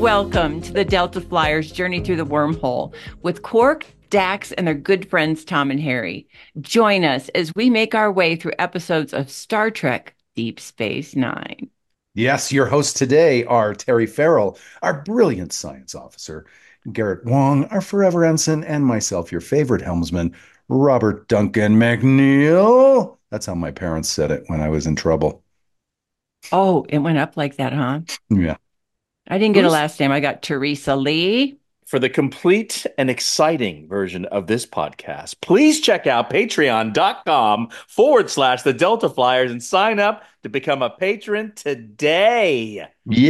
welcome to the Delta Flyers journey through the wormhole with Quark, Dax, and their good friends Tom and Harry. Join us as we make our way through episodes of Star Trek Deep Space Nine. Yes, your hosts today are Terry Farrell, our brilliant science officer, Garrett Wong, our forever ensign, and myself, your favorite helmsman, Robert Duncan McNeil. That's how my parents said it when I was in trouble. Oh, it went up like that, huh? Yeah. I didn't get a last name. I got Teresa Lee. For the complete and exciting version of this podcast, please check out patreon.com/the Delta Flyers and sign up to become a patron today.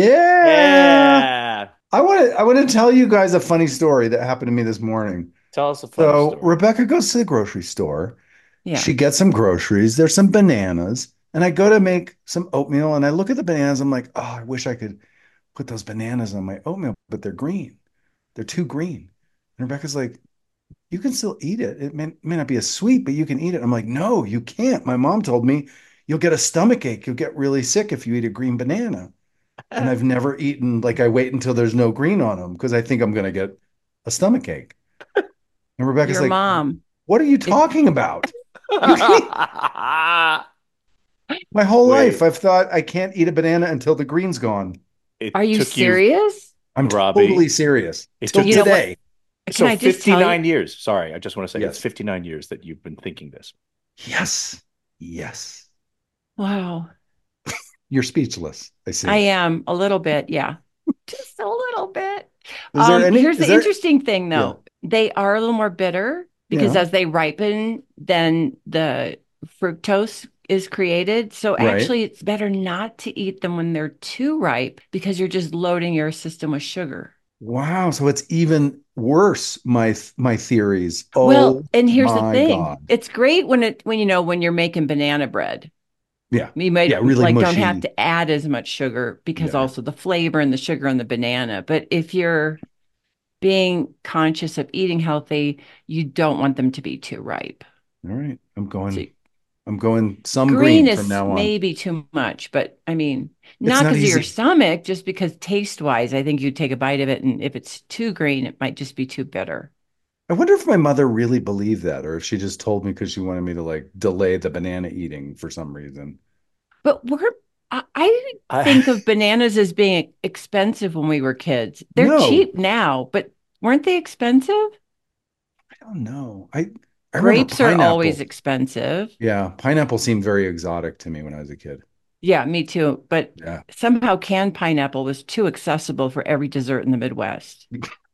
Yeah. I want to tell you guys a funny story that happened to me this morning. Tell us a funny story. Rebecca goes to the grocery store. Yeah. She gets some groceries. There's some bananas. And I go to make some oatmeal and I look at the bananas. I'm like, oh, I wish I could put those bananas on my oatmeal, but they're green. They're too green. And Rebecca's like, you can still eat it. It may not be as sweet, but you can eat it. I'm like, no, you can't. My mom told me you'll get a stomach ache. You'll get really sick if you eat a green banana. And I've never eaten, like I wait until there's no green on them because I think I'm going to get a stomach ache. And Rebecca's Your like, mom. What are you talking about? My whole life, I've thought I can't eat a banana until the green's gone. Are you serious? I'm Robbie, totally serious. It Till took today. So 59 years. Sorry, I just want to say Yes. it's 59 years that you've been thinking this. Yes. Yes. Wow. You're speechless. I see. I am a little bit. Yeah. Just a little bit. Here's the interesting thing, though. Yeah. They are a little more bitter because as they ripen, then the fructose is created. So actually, it's better not to eat them when they're too ripe because you're just loading your system with sugar. Wow. So it's even worse, my theories. Oh, well, and here's the thing. God. It's great when you're making banana bread. Yeah. You might really mushy. don't have to add as much sugar because also the flavor and the sugar on the banana. But if you're being conscious of eating healthy, you don't want them to be too ripe. All right. I'm going some green from now on. Maybe too much, but I mean, not because of your stomach, just because taste-wise, I think you take a bite of it, and if it's too green, it might just be too bitter. I wonder if my mother really believed that, or if she just told me because she wanted me to like delay the banana eating for some reason. But I think of bananas as being expensive when we were kids. They're cheap now, but weren't they expensive? I don't know. Grapes are always expensive. Yeah, pineapple seemed very exotic to me when I was a kid. Yeah, me too. But somehow canned pineapple was too accessible for every dessert in the Midwest.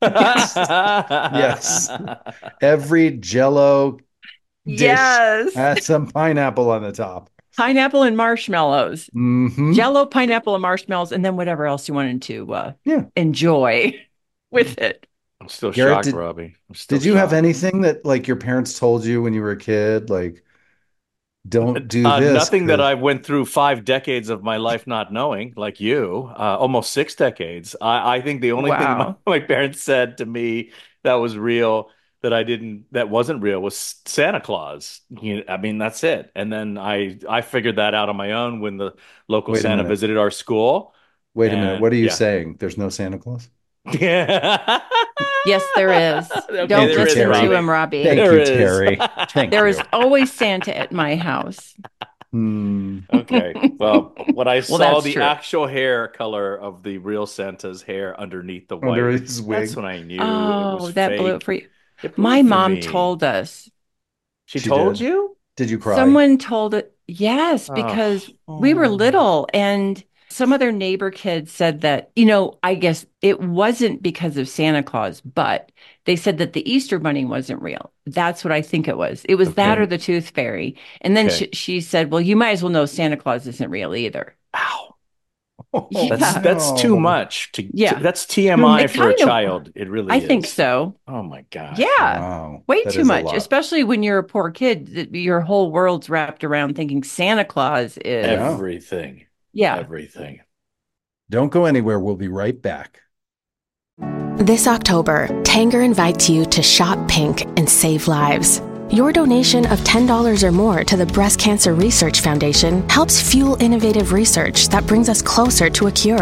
Yes. Every Jell-O dish has some pineapple on the top. Pineapple and marshmallows. Mm-hmm. Jell-O, pineapple, and marshmallows, and then whatever else you wanted to enjoy with it. I'm still shocked, Robbie. Did you have anything that like your parents told you when you were a kid? Like, don't do this. Nothing that I went through 5 decades of my life not knowing, like you, almost 6 decades. I think the only thing my parents said to me that was real that wasn't real was Santa Claus. I mean, that's it. And then I figured that out on my own when the local Santa visited our school. Wait a minute. What are you saying? There's no Santa Claus? Yeah. Yes, there is. Don't listen to him, Robbie. Thank you, Terry. There is always Santa at my house. Okay. Well, when I saw the actual hair color of the real Santa's hair underneath the white, under his wig, that's when I knew. Oh, it was that fake. blew it for you. My mom told us. She told you? Did you cry? Someone told it. Yes, because we were little and some other neighbor kids said that, I guess it wasn't because of Santa Claus, but they said that the Easter Bunny wasn't real. That's what I think it was. It was that or the Tooth Fairy. And then she said, well, you might as well know Santa Claus isn't real either. Ow. That's too much. That's TMI for a child. It really is. I think so. Oh my God. Yeah. Wow. Way too much, especially when you're a poor kid. Your whole world's wrapped around thinking Santa Claus is everything. Yeah. Everything. Don't go anywhere. We'll be right back. This October, Tanger invites you to shop pink and save lives. Your donation of $10 or more to the Breast Cancer Research Foundation helps fuel innovative research that brings us closer to a cure.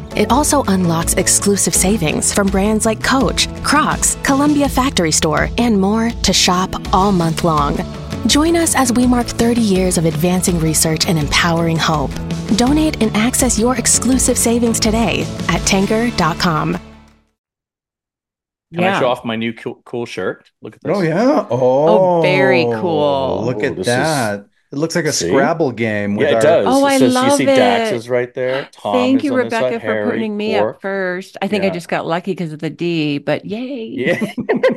It also unlocks exclusive savings from brands like Coach, Crocs, Columbia Factory Store, and more to shop all month long. Join us as we mark 30 years of advancing research and empowering hope. Donate and access your exclusive savings today at Tanger.com. Can I show off my new cool shirt? Look at this. Oh, yeah. Oh, very cool. Look at that. It looks like a Scrabble game. Yeah, it does. Oh, I love you see it. Dax is right there. Tom Thank is you, on this Rebecca, side. for Harry, putting me Quark. up first. I think I just got lucky because of the D, but yay. Yeah.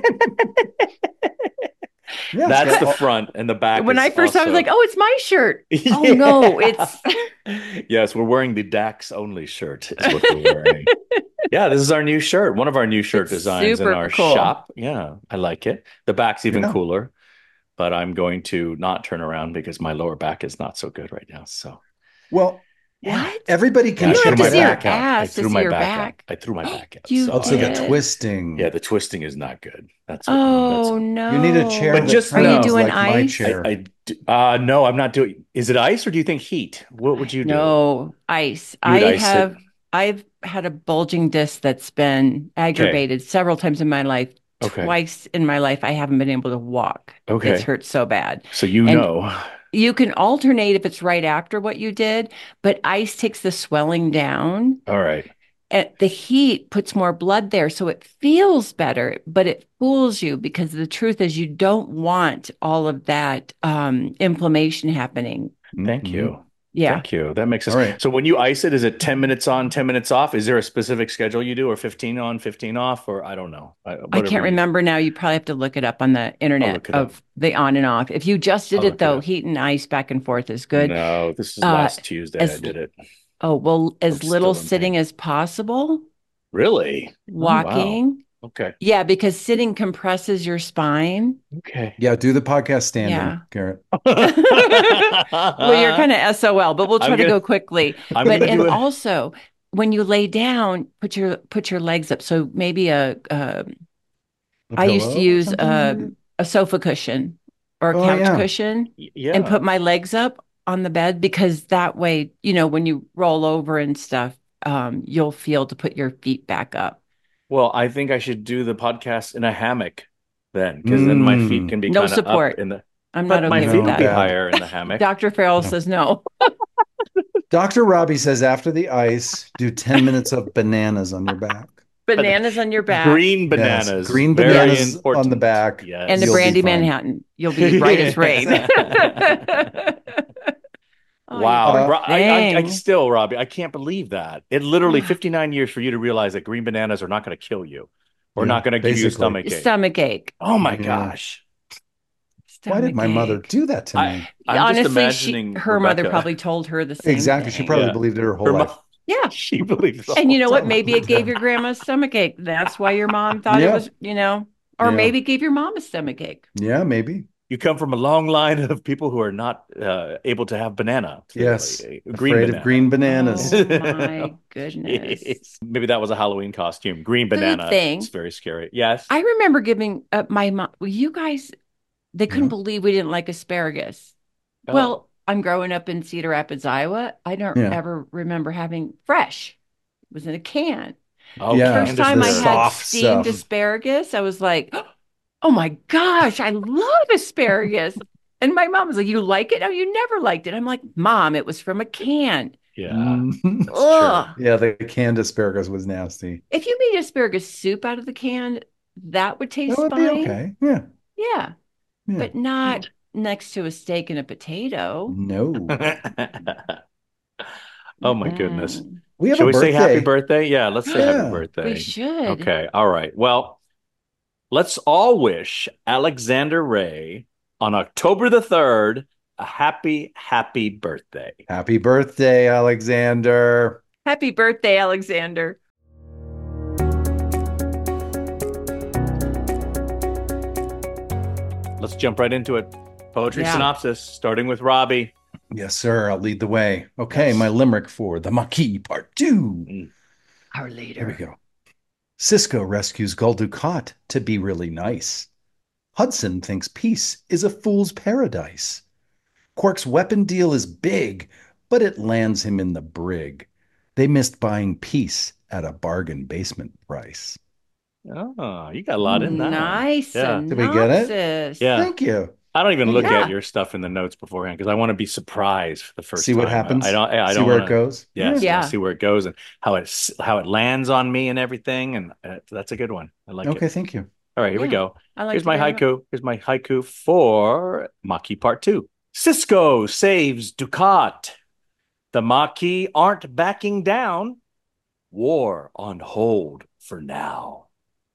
Yeah, that's the front, and the back. When I first saw it, I was like, "Oh, it's my shirt." Yeah. Oh no, it's yes, we're wearing the Dax only shirt. Is what we're wearing. Yeah, this is our new shirt. One of our new shirt designs in our shop. Yeah, I like it. The back's even cooler, but I'm going to not turn around because my lower back is not so good right now. So, well. What? Everybody can you don't have to see your ass I threw my back. I threw my back out. You so the twisting. Yeah, the twisting is not good. That's no. You need a chair. But just are you doing like ice? My chair. No, I'm not doing. Is it ice or do you think heat? What would you do? No, ice. I've had a bulging disc that's been aggravated several times in my life. Twice in my life, I haven't been able to walk. Okay. It's hurt so bad. So know. You can alternate if it's right after what you did, but ice takes the swelling down. All right. And the heat puts more blood there, so it feels better, but it fools you because the truth is you don't want all of that inflammation happening. Thank you. Yeah. Thank you. That makes sense. Right. So when you ice it, is it 10 minutes on, 10 minutes off? Is there a specific schedule you do, or 15 on, 15 off, or I don't know? I can't remember now. You probably have to look it up on the internet of the on and off. If you just did it though, heat and ice back and forth is good. No, this is last Tuesday I did it. Oh, well, as little sitting as possible. Really? Walking. Oh, wow. Okay. Yeah, because sitting compresses your spine. Okay. Yeah, do the podcast standing, Garrett. Well, you're kind of SOL, but we'll try to go quickly. Also, when you lay down, put your legs up. So maybe I used to use a sofa cushion or a couch cushion and put my legs up on the bed, because that way, when you roll over and stuff, you'll feel to put your feet back up. Well, I think I should do the podcast in a hammock then, because then my feet can be no support. Up in the. I'm not okay with that. My feet be higher in the hammock. Dr. Farrell says no. Dr. Robbie says after the ice, do 10 minutes of bananas on your back. Bananas on your back. Green bananas. Yes. Green bananas on the back. Yes. And a brandy Manhattan. You'll be right as rain. Wow. I still, Robbie, I can't believe that. It literally 59 years for you to realize that green bananas are not going to kill you or not going to give you a stomach ache. Oh my gosh. Why did my mother do that to me? Honestly, her mother probably told her the same thing. She probably believed it her whole life. Yeah. She believed it. And you know what? Maybe it gave your grandma a stomach ache. That's why your mom thought it was, or maybe it gave your mom a stomach ache. Yeah, maybe. You come from a long line of people who are not able to have banana. Yes. Afraid of green bananas. Oh, my goodness. Maybe that was a Halloween costume. Green banana. It's very scary. Yes. I remember giving my mom, you guys, they couldn't believe we didn't like asparagus. Oh. Well, I'm growing up in Cedar Rapids, Iowa. I don't ever remember having fresh. It was in a can. Oh, First time I had steamed asparagus, I was like, oh my gosh, I love asparagus. And my mom was like, you like it? Oh, you never liked it. I'm like, Mom, it was from a can. Yeah. Yeah, the canned asparagus was nasty. If you made asparagus soup out of the can, that would taste fine. Be okay. Yeah. But not next to a steak and a potato. No. Oh my goodness. Should we say happy birthday? Yeah, let's say happy birthday. We should. Okay. All right. Well, let's all wish Alexander Ray on October the 3rd a happy, happy birthday. Happy birthday, Alexander. Happy birthday, Alexander. Let's jump right into it. Poetry synopsis, starting with Robbie. Yes, sir. I'll lead the way. Okay, my limerick for the Maquis Part 2. Our leader. Here we go. Cisco rescues Gul Dukat to be really nice. Hudson thinks peace is a fool's paradise. Quark's weapon deal is big, but it lands him in the brig. They missed buying peace at a bargain basement price. Oh, you got a lot in that one. Nice Yeah. Did we get it? synopsis. Yeah. Thank you. I don't even Thank look you. at Yeah. your stuff in the notes beforehand because I want to be surprised for the first See what time. happens. I See don't where want it goes. Yes, I Yeah. want to see where it goes and how it lands on me and everything. And that's a good one. I like Okay, it. thank you. All right, here we Yeah. go. I like Here's my haiku. Here's my haiku for Maki Part 2. Cisco saves Ducat. The Maquis aren't backing down. War on hold for now.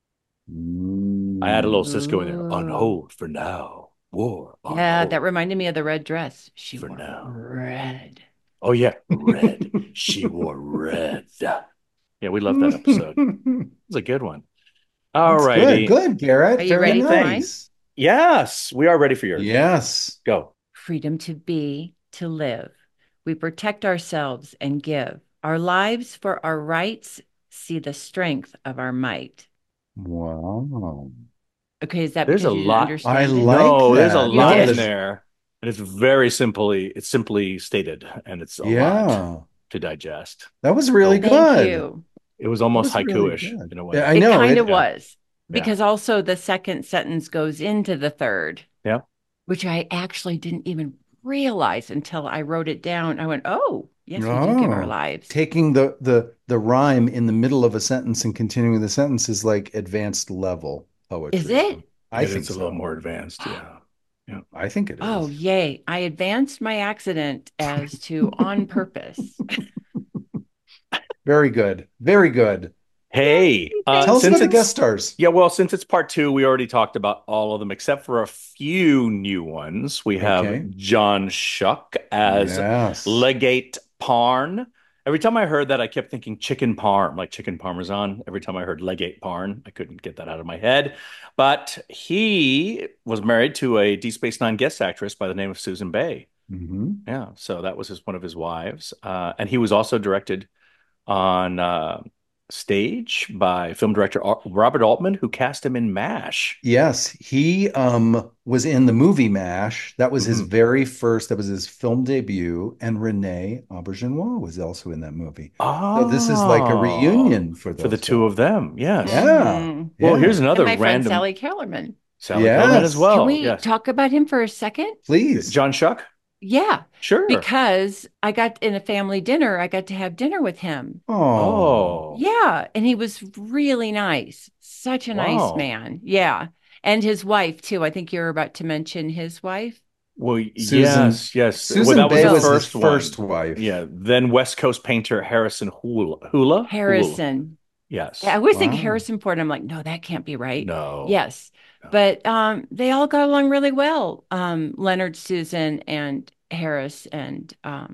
I had a little Cisco in there. On hold for now. War on Yeah, hold that reminded me of the red dress. She for wore now. red. Oh, yeah. Red. She wore red. Yeah, we love that episode. It's a good one. All righty. Good, Garrett. Are you Very ready for mine? nice. Yes, we are ready for yours. Yes. Go. Freedom to be, to live. We protect ourselves and give our lives for our rights. See the strength of our might. Wow. Okay, is that There's because a you didn't lot. understand I it? like No, there's a that. lot You in did. there. And it's simply stated, and it's a lot Yeah. to digest. That was really Thank good. you. It was almost That was really haiku-ish good. in a way. Yeah, I It know. kind of yeah. was. Because also the second sentence goes into the third. Yeah. Which I actually didn't even realize until I wrote it down. I went, oh, yes, we do give our lives. Taking the rhyme in the middle of a sentence and continuing the sentence is like advanced level poetry. Is it? I think it's a so. little more advanced. Yeah. Yeah. I think it is. Oh, yay. I advanced my accident as to on purpose. Very good. Very good. Hey, Tell us about the guest stars. Yeah, well, since it's part 2, we already talked about all of them except for a few new ones. We have John Schuck as Legate Parn. Every time I heard that, I kept thinking chicken parm, like chicken parmesan. Every time I heard Legate Parn, I couldn't get that out of my head. But he was married to a Deep Space Nine guest actress by the name of Susan Bay. Mm-hmm. Yeah, so that was one of his wives. And he was also directed on stage by film director Robert Altman, who cast him in MASH. Yes, he was in the movie MASH. That was his very first, that was his film debut. And Renee Auberjonois was also in that movie. Oh, so this is like a reunion for the two of them. Yes. Yeah. Well, here's another and my friend random Sally Kellerman. Sally Kellerman as well. Can we talk about him for a second? Please. John Schuck? Yeah. Sure. Because I got in a family dinner, I got to have dinner with him. Oh. Yeah. And he was really nice. Such a nice man. Yeah. And his wife, too. I think you're about to mention his wife. Well, Susan, yes. Susan that Bay was was the first wife. Yeah. Then West Coast painter Harrison Hula. Harrison. Yes. Yeah, I always think Harrison Ford. I'm like, no, that can't be right. No. Yes. No. But they all got along really well. Leonard, Susan, and Harris, and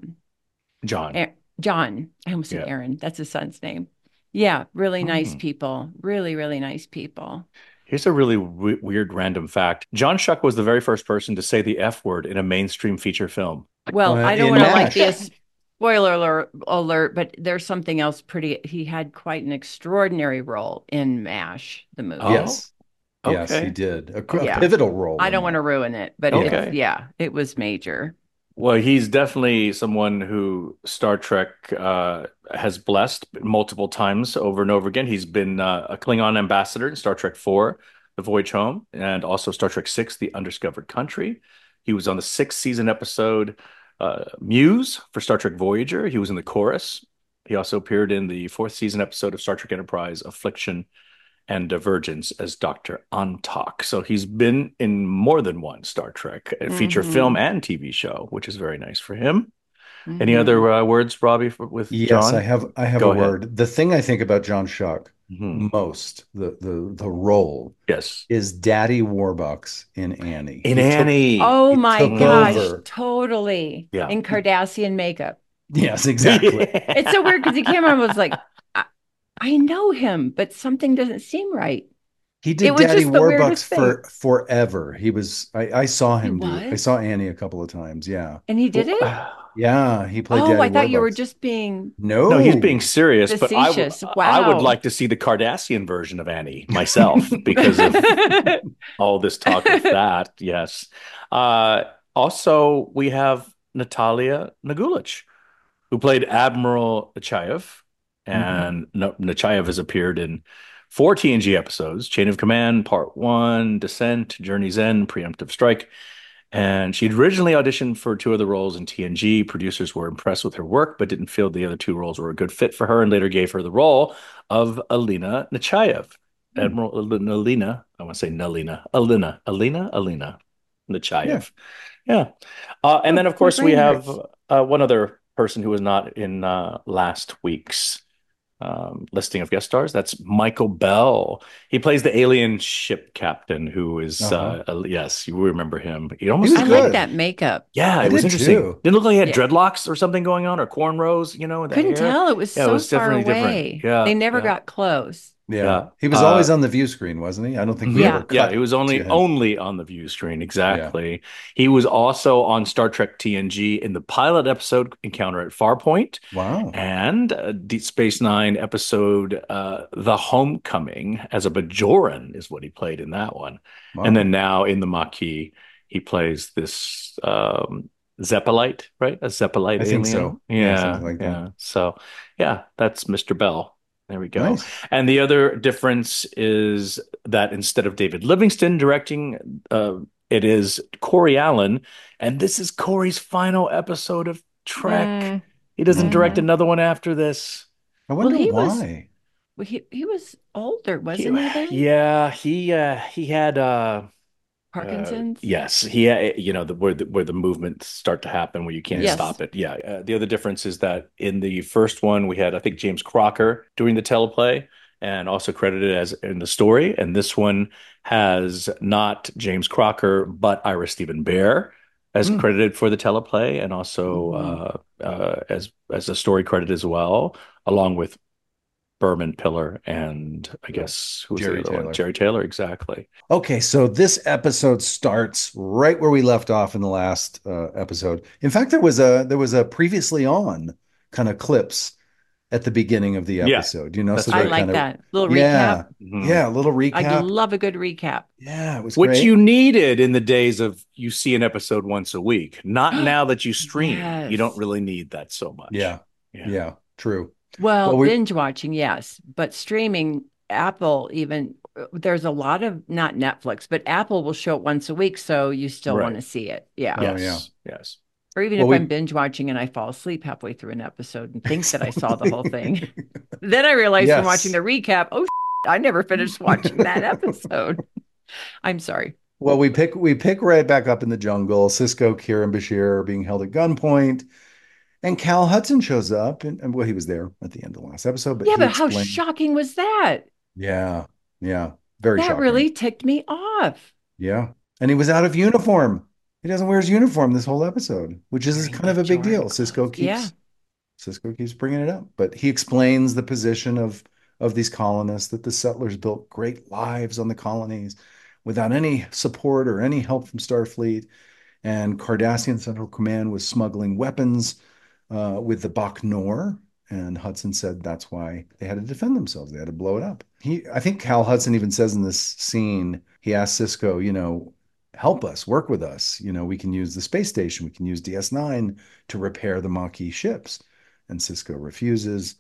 John. John. I almost said Aaron. That's his son's name. Yeah, really nice people. Really, really nice people. Here's a really weird random fact. John Schuck was the very first person to say the F word in a mainstream feature film. Well, I don't want to like be a spoiler alert, but there's something else he had quite an extraordinary role in MASH, the movie. Yes. Okay. Yes, he did. A pivotal role. I don't want to ruin it, but it was major. Well, he's definitely someone who Star Trek has blessed multiple times over and over again. He's been a Klingon ambassador in Star Trek IV, The Voyage Home, and also Star Trek VI, The Undiscovered Country. He was on the 6th season episode Muse for Star Trek Voyager. He was in the chorus. He also appeared in the 4th season episode of Star Trek Enterprise, Affliction and Divergence as Dr. Antok. So he's been in more than one Star Trek feature film and TV show, which is very nice for him. Any other words, Robbie, with John? Yes, I have a word. The thing I think about John Schuck most, the role, is Daddy Warbucks in Annie. Annie. Oh my gosh, totally. Yeah. In Kardashian makeup. Yes, exactly. It's so weird because he came on and was like, I know him, but something doesn't seem right. He did Daddy Warbucks for forever. He was. I saw him do it. I saw Annie a couple of times. Yeah, and he did it. Yeah, he played. Daddy I thought Warbucks. you were just being. No, he's being serious. Facetious. But I would like to see the Kardashian version of Annie myself because of all this talk of that. Yes. Also, we have Natalia Nagulich, who played Admiral Nechayev. And Nechayev has appeared in 4 TNG episodes: Chain of Command, Part 1, Descent, Journey's End, Preemptive Strike. And she'd originally auditioned for 2 of the roles in TNG. Producers were impressed with her work, but didn't feel the other 2 roles were a good fit for her, and later gave her the role of Alina Nechayev. Admiral Alina, I want to say Nalina, Alina Nechayev. Yeah. And then, of course, we have one other person who was not in last week's listing of guest stars. That's Michael Bell. He plays the alien ship captain who is, yes, you remember him. I like that makeup. Yeah, it was interesting. Too. Didn't look like he had dreadlocks or something going on, or cornrows, Couldn't tell. It was so far away. Different. Yeah, they never got close. Yeah. He was always on the view screen, wasn't he? I don't think we ever cut. Yeah, he was only on the view screen. Exactly. Yeah. He was also on Star Trek TNG in the pilot episode Encounter at Farpoint. Wow. And Deep Space Nine episode The Homecoming as a Bajoran is what he played in that one. Wow. And then now in the Maquis, he plays this Zeppelite, right? A Zeppelite alien. I think so. Yeah. Like that. Yeah. So, yeah, that's Mr. Bell. There we go. Nice. And the other difference is that instead of David Livingston directing, it is Corey Allen. And this is Corey's final episode of Trek. He doesn't direct another one after this. I wonder why. He was older, wasn't he then? Yeah, he had Parkinson's. Yes, he where the movements start to happen where you can't stop it. Yeah. The other difference is that in the first one we had, I think, James Crocker doing the teleplay and also credited as in the story, and this one has not James Crocker but Ira Stephen Bear as credited for the teleplay, and also as a story credit as well, along with Berman Pillar and I guess who was Jerry the other Taylor. one? Jerry Taylor, exactly. Okay, so this episode starts right where we left off in the last episode. In fact, there was a previously on kind of clips at the beginning of the episode. So I like that little recap. Yeah, a little recap. I love a good recap. Yeah, it was which great. You needed in the days of you see an episode once a week. Not now that you stream. Yes. You don't really need that so much. Yeah, true. Well, binge watching, yes, but streaming, Apple even, there's a lot of, not Netflix, but Apple will show it once a week, so you still want to see it. Yeah. Yes. Or even if I'm binge watching and I fall asleep halfway through an episode and think that I saw the whole thing. Then I realize from watching the recap, I never finished watching that episode. I'm sorry. Well, we pick right back up in the jungle. Sisko, Kira, and Bashir are being held at gunpoint. And Cal Hudson shows up, and well, he was there at the end of the last episode. But but how shocking was that? Yeah, very shocking. That really ticked me off. Yeah, and he was out of uniform. He doesn't wear his uniform this whole episode, which is kind of a big deal. Cisco keeps bringing it up, but he explains the position of these colonists, that the settlers built great lives on the colonies without any support or any help from Starfleet, and Cardassian Central Command was smuggling weapons with the Bach-Nor, and Hudson said that's why they had to defend themselves. They had to blow it up. I think Cal Hudson even says in this scene, he asked Sisko, help us, work with us. We can use the space station. We can use DS9 to repair the Maquis ships. And Sisko refuses.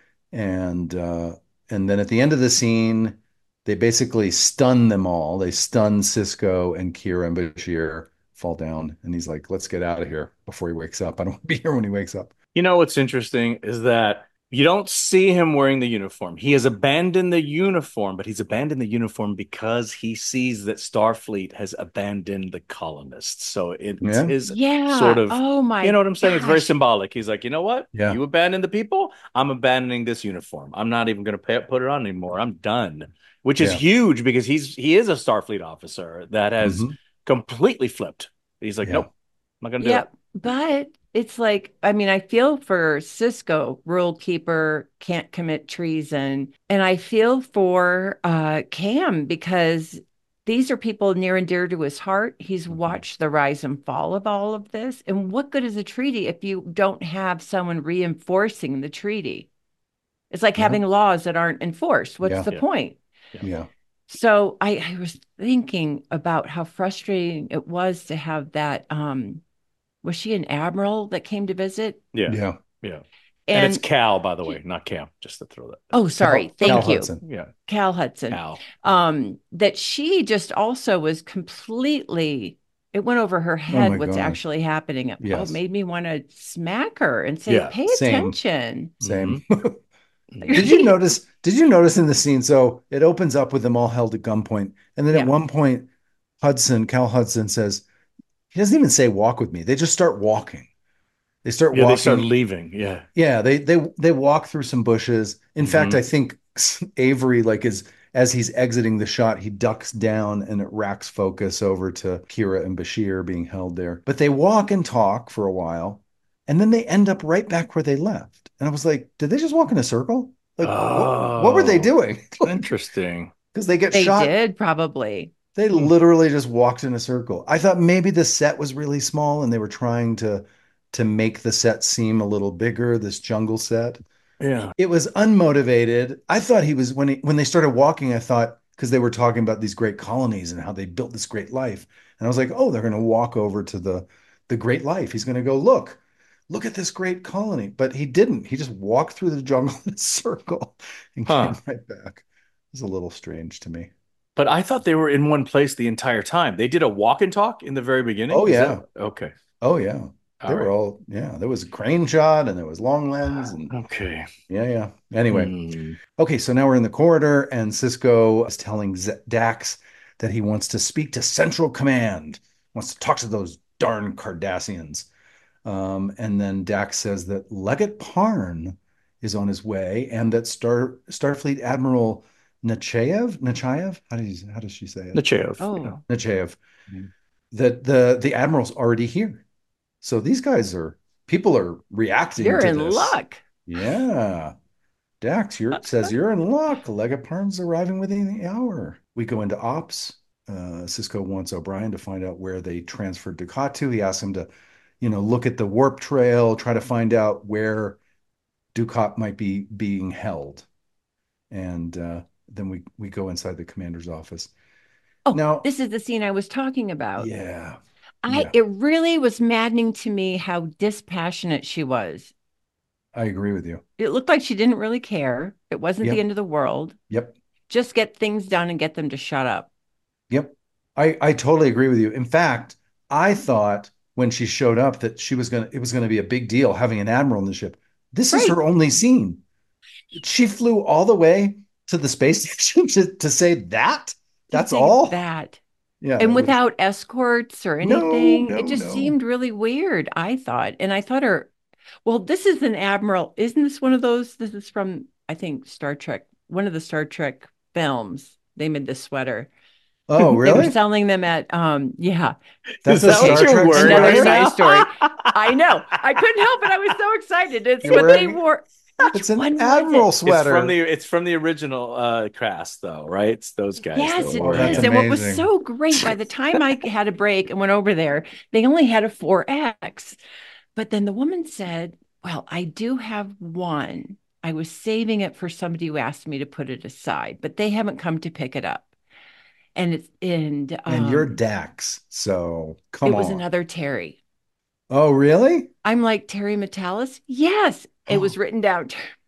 And then at the end of the scene, they basically stun them all. They stun Sisko and Kira and Bashir, fall down, and he's like, let's get out of here before he wakes up. I don't want to be here when he wakes up. What's interesting is that you don't see him wearing the uniform. He has abandoned the uniform, but he's abandoned the uniform because he sees that Starfleet has abandoned the colonists. So it is sort of, oh my, you know what I'm saying? Gosh. It's very symbolic. He's like, you know what? Yeah. You abandoned the people. I'm abandoning this uniform. I'm not even going to put it on anymore. I'm done, which is huge because he is a Starfleet officer that has completely flipped. He's like, nope, I'm not going to do it. But it's like, I feel for Sisko, rule keeper, can't commit treason. And I feel for Cam, because these are people near and dear to his heart. He's watched the rise and fall of all of this. And what good is a treaty if you don't have someone reinforcing the treaty? It's like having laws that aren't enforced. What's the point? Yeah. So I was thinking about how frustrating it was to have that. Was she an admiral that came to visit? Yeah. Yeah. And it's Cal, by the way, not Cam, just to throw that. Oh, sorry. Thank you. Hudson. Yeah. Cal Hudson. That she just also was completely, it went over her head what's actually happening. Yes. Oh, made me want to smack her and say, pay attention. Same. Did you notice in the scene? So it opens up with them all held at gunpoint. And then at one point, Cal Hudson says, he doesn't even say walk with me. They just start walking. They start walking. They start leaving. Yeah. Yeah. They walk through some bushes. In fact, I think Avery, as he's exiting the shot, he ducks down and it racks focus over to Kira and Bashir being held there. But they walk and talk for a while, and then they end up right back where they left. And I was like, did they just walk in a circle? Like, what were they doing? Interesting. Because they shot. They did, probably. They literally just walked in a circle. I thought maybe the set was really small and they were trying to make the set seem a little bigger, this jungle set. Yeah. It was unmotivated. I thought he was, when they started walking, I thought, because they were talking about these great colonies and how they built this great life. And I was like, oh, they're going to walk over to the great life. He's going to go, look at this great colony. But he didn't. He just walked through the jungle in a circle and came right back. It was a little strange to me. But I thought they were in one place the entire time. They did a walk and talk in the very beginning. Oh, yeah. Okay. Oh, yeah. They were all, there was a crane shot and there was long lens. And okay. Yeah. Anyway. Okay. So now we're in the corridor and Sisko is telling Dax that he wants to speak to Central Command, wants to talk to those darn Cardassians. And then Dax says that Legate Parn is on his way and that Starfleet Admiral Nechayev? How does she say it? Nechayev. Oh. Yeah. Nechayev. That the Admiral's already here. So these people are reacting to this. You're in luck. Yeah. Dax says you're in luck. Legate Parn's arriving within the hour. We go into ops. Sisko wants O'Brien to find out where they transferred Dukat to. He asks him to, look at the warp trail, try to find out where Dukat might be being held. And then we go inside the commander's office. Oh, now, this is the scene I was talking about. Yeah. It really was maddening to me how dispassionate she was. I agree with you. It looked like she didn't really care. It wasn't the end of the world. Yep. Just get things done and get them to shut up. Yep. I totally agree with you. In fact, I thought when she showed up that it was going to be a big deal having an admiral in the ship. This is her only scene. She flew all the way to the space station to say that. That's all. That. Yeah. And without escorts or anything, it just seemed really weird, I thought. And I thought this is an admiral. Isn't this one of those? This is from, I think, Star Trek, one of the Star Trek films. They made this sweater. Oh, really? They were selling them at, yeah. That's a Star Trek word. Another nice story. I know. I couldn't help it. I was so excited. It's what they wore. It's an admiral sweater. It's from the original cast, though, right? It's those guys. Yes, it is. And what was so great, by the time I had a break and went over there, they only had a 4X. But then the woman said, well, I do have one. I was saving it for somebody who asked me to put it aside, but they haven't come to pick it up. And you're Dax, so come on. It was another Terry. Oh, really? I'm like, Terry Metalis? Yes. It was written down.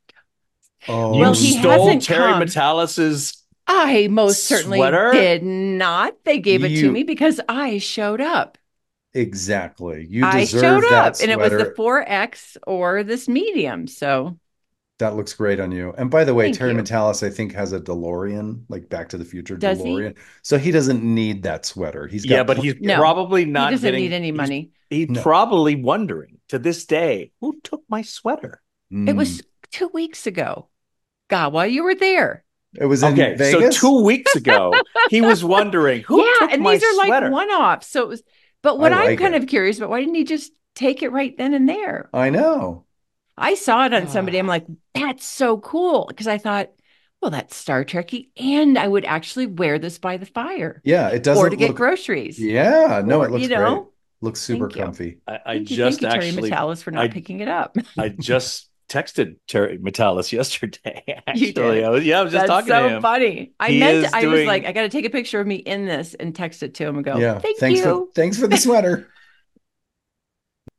Oh, well, he stole Terry Metallis's I most certainly sweater? Did not. They gave it to me because I showed up. Exactly. You I deserve showed that up, sweater. and it was the 4X or this medium. So that looks great on you. And by the way, Thank Terry you. Metallis, I think, has a DeLorean, like Back to the Future Does DeLorean. he? So he doesn't need that sweater. But he's probably not. He doesn't need any money. He's probably wondering to this day, who took my sweater? It was 2 weeks ago. Gawa, you were there. It was in Vegas? So 2 weeks ago, he was wondering who took and my these are sweater? like one-offs. So it was. But what I'm kind of curious about, why didn't he just take it right then and there? I know. I saw it on somebody. I'm like, that's so cool. Because I thought, well, that's Star Trekky. And I would actually wear this by the fire. Yeah, it doesn't. Or to get groceries. Yeah, no, it looks great. Looks super Thank you. comfy. Thank you, Terry Metalis, for not picking it up. I just texted Terry Metalis yesterday. Actually, You did? I was just talking to him. That's so funny. I was like, I got to take a picture of me in this and text it to him and go, thanks for the sweater.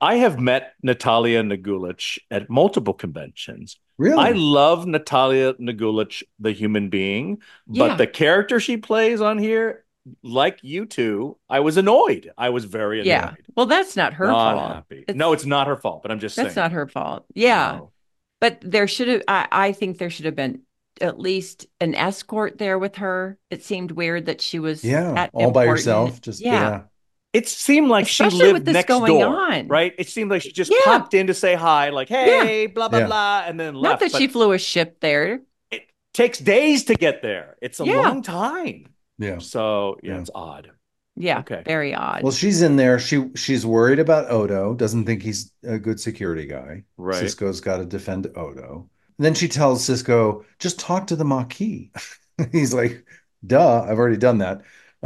I have met Natalia Nagulach at multiple conventions. I Really? love Natalia Nagulach, the human being, but Yeah. the character she plays on here, like you two, I was annoyed. I was very Yeah. annoyed. Well, that's not her Not fault. happy. No, It's it's not her fault, but I'm just That's saying. not her fault. Yeah. No. But there should have, I think there should have been at least an escort there with her. It seemed weird that she was Yeah, that all by important. yourself. Just Yeah. yeah, It seemed like she Especially with lived this next going door, on. right? It seemed like she just Yeah. popped in to say hi, like, Yeah. hey, blah, blah, yeah, blah, and then Not left. that she But flew a ship there. it takes days to get there. It's a Yeah. long time. yeah, So, yeah, yeah. it's odd. Yeah. Okay. Very Well, odd. she's in there. She's worried about Odo. Doesn't think he's a good security guy. Right. Cisco's got to defend Odo. And then she tells Cisco, "Just talk to the Maquis." He's like, "Duh, I've already done that."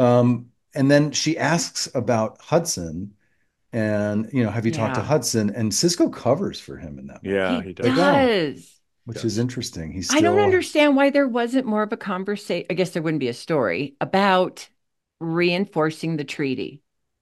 And then she asks about Hudson, and have you talked to Yeah. Hudson? And Cisco covers for him in that moment. Yeah, He he does. Like, oh, does. which is Yes. interesting. He's I don't still, understand why there wasn't more of a conversation. I guess there wouldn't be a story about reinforcing the treaty.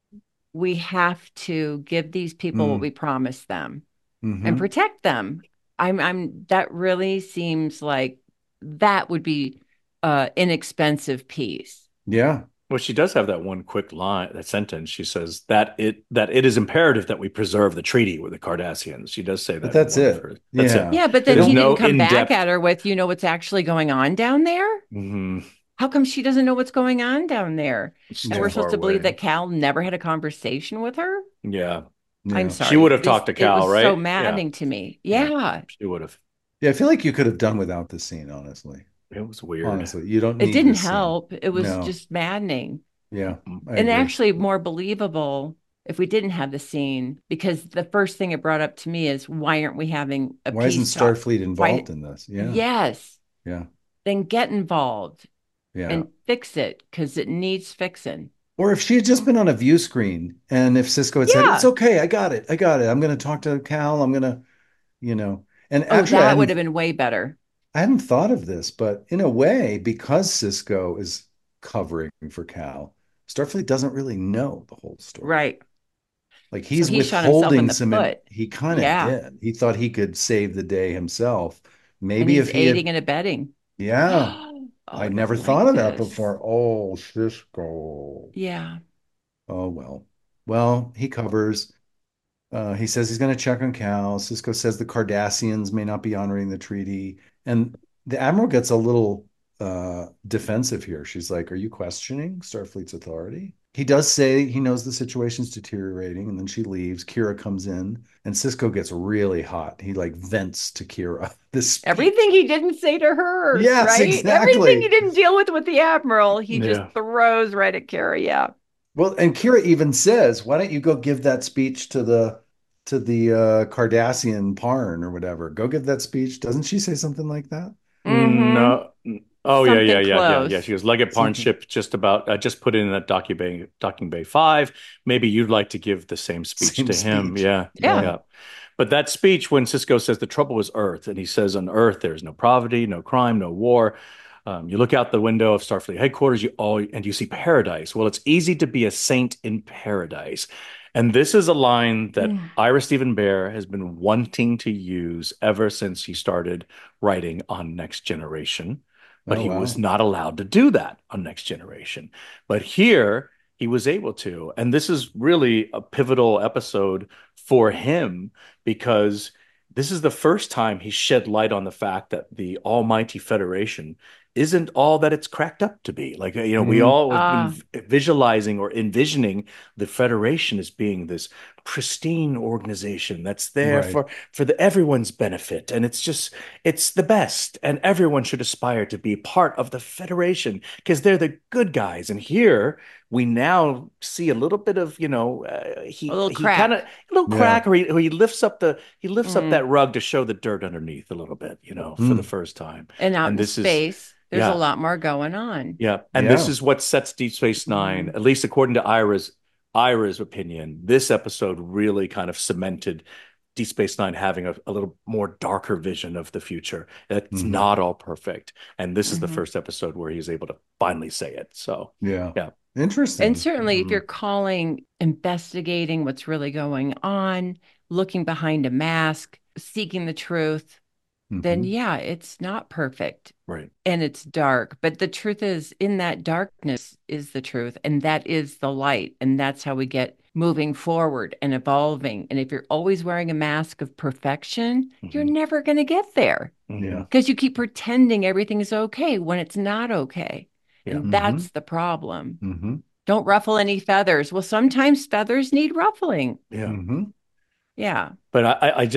We have to give these people what mm, we promised them and mhm. protect them. That really seems like that would be inexpensive piece. Yeah, Well, she does have that one quick line, that sentence. She says that it is imperative that we preserve the treaty with the Cardassians. She does say but that in that's one of it. her. That's it. Yeah, Yeah, but they then There's he don't. didn't no come back in-depth. at her with, what's actually going on down there? Mhm. How come she doesn't know what's going on down there? It's And too we're Yeah, far supposed to believe away. that Cal never had a conversation with her? Yeah. I'm yeah, She sorry. would have talked to It Cal, was so right? Yeah. maddening to me. Yeah. Yeah. She would have. yeah. I feel like you could have done without this scene. Honestly, It was weird. honestly, you don't It need didn't this scene. help. It was No. just maddening. Yeah, Mm. I And agree. actually more believable if we didn't have the scene, because the first thing it brought up to me is why aren't we having a Why isn't peace talk? Starfleet involved in this? Yeah, Yes, yeah, then get involved yeah. and fix it because it needs fixing. Or if she had just been on a view screen, and if Cisco had said, "It's Yeah. okay, I got it, I got it. I'm going to talk to Cal. I'm going to, you know." And Oh, actually, that would have been way better. I hadn't thought of this, but in a way, because Cisco is covering for Cal, Starfleet doesn't really know the whole story. Right. Like So he's he shot himself in withholding the some, foot. he kind of Yeah. did. He thought he could save the day himself. And Maybe he's if he aiding had, and abetting. yeah, Oh, I it never wasn't like thought of that this. before. Oh, Cisco. Yeah. Oh, well. Well, he covers. He says he's going to check on Cal. Cisco says the Cardassians may not be honoring the treaty. And the Admiral gets a little defensive here. She's like, "Are you questioning Starfleet's authority?" He does say he knows the situation's deteriorating, and then she leaves. Kira comes in, and Cisco gets really hot. He like vents to Kira this speech. Everything he didn't say to her, Yes, right? Everything he exactly. didn't deal with the Admiral, he just Yeah. throws right at Kara. Yeah. Well, and Kira even says, "Why don't you go give that speech to the Cardassian Parn or whatever? Go give that speech." Doesn't she say something like that? Mm-hmm. No. Oh, yeah, yeah, Something yeah, yeah, yeah. close. She goes, Leggett Parn Something. ship just put in at Docking Bay 5. Maybe you'd like to give the same speech Same to him. speech. Yeah, Yeah. yeah. But that speech, when Cisco says the trouble was Earth, and he says on Earth there's no poverty, no crime, no war. You look out the window of Starfleet headquarters, and you see paradise. Well, it's easy to be a saint in paradise. And this is a line that Mm. Ira Stephen Bear has been wanting to use ever since he started writing on Next Generation. But Oh, he was wow. not allowed to do that on Next Generation. But here he was able to. And this is really a pivotal episode for him because this is the first time he shed light on the fact that the almighty Federation isn't all that it's cracked up to be. Like, we Mhm. all have been Ah, visualizing or envisioning the Federation as being this pristine organization that's there Right. for everyone's benefit. And it's the best. And everyone should aspire to be part of the Federation because they're the good guys. And here we now see a little bit of, a little he kind of crack. a little Yeah. crack, or he lifts up that Mm. rug to show the dirt underneath a little bit, for the Mm. first time. And out And in this is, space, there's a yeah, lot more going on. yeah. And this Yeah. is what sets Deep Space Nine, Mm. at least according to Ira's opinion. This episode really kind of cemented Deep Space Nine having a little more darker vision of the future. It's Mhm. not all perfect. And this is the Mhm. first episode where he's able to finally say it. So, Yeah. yeah. Interesting. And certainly, if you're calling, investigating what's really going on, looking behind a mask, seeking the truth, then yeah, it's not perfect. Right. And it's dark. But the truth is, in that darkness is the truth. And that is the light. And that's how we get moving forward and evolving. And if you're always wearing a mask of perfection, you're never going to get there. Yeah. Because you keep pretending everything is okay when it's not okay. Yeah. And that's the problem. Don't ruffle any feathers. Well, sometimes feathers need ruffling. Yeah. Yeah. But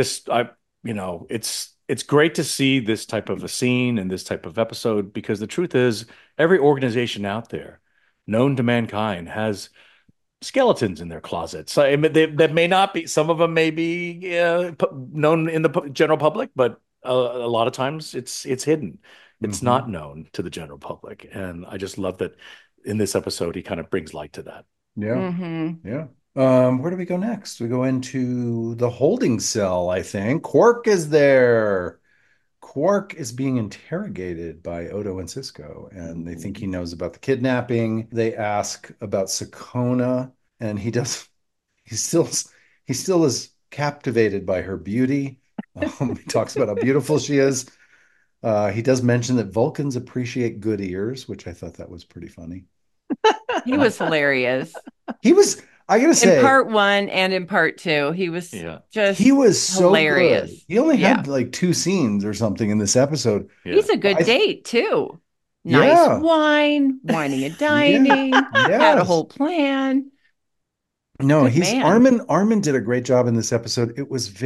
it's great to see this type of a scene and this type of episode, because the truth is every organization out there known to mankind has skeletons in their closets. So, that may not be, some of them may be known in the general public, but a lot of times it's hidden. It's not known to the general public. And I just love that in this episode, he kind of brings light to that. Yeah. Yeah. Where do we go next? We go into the holding cell, I think. Quark is there. Quark is being interrogated by Odo and Cisco, and they think he knows about the kidnapping. They ask about Sakona, and he still is captivated by her beauty. He talks about how beautiful she is. He does mention that Vulcans appreciate good ears, which I thought that was pretty funny. He was hilarious. I gotta say, in part 1 and in part 2, he was he was so hilarious. Good. He only had like 2 scenes or something in this episode. He's a good date too. Nice wine, whining and dining, had a whole plan. No, Armin did a great job in this episode. It was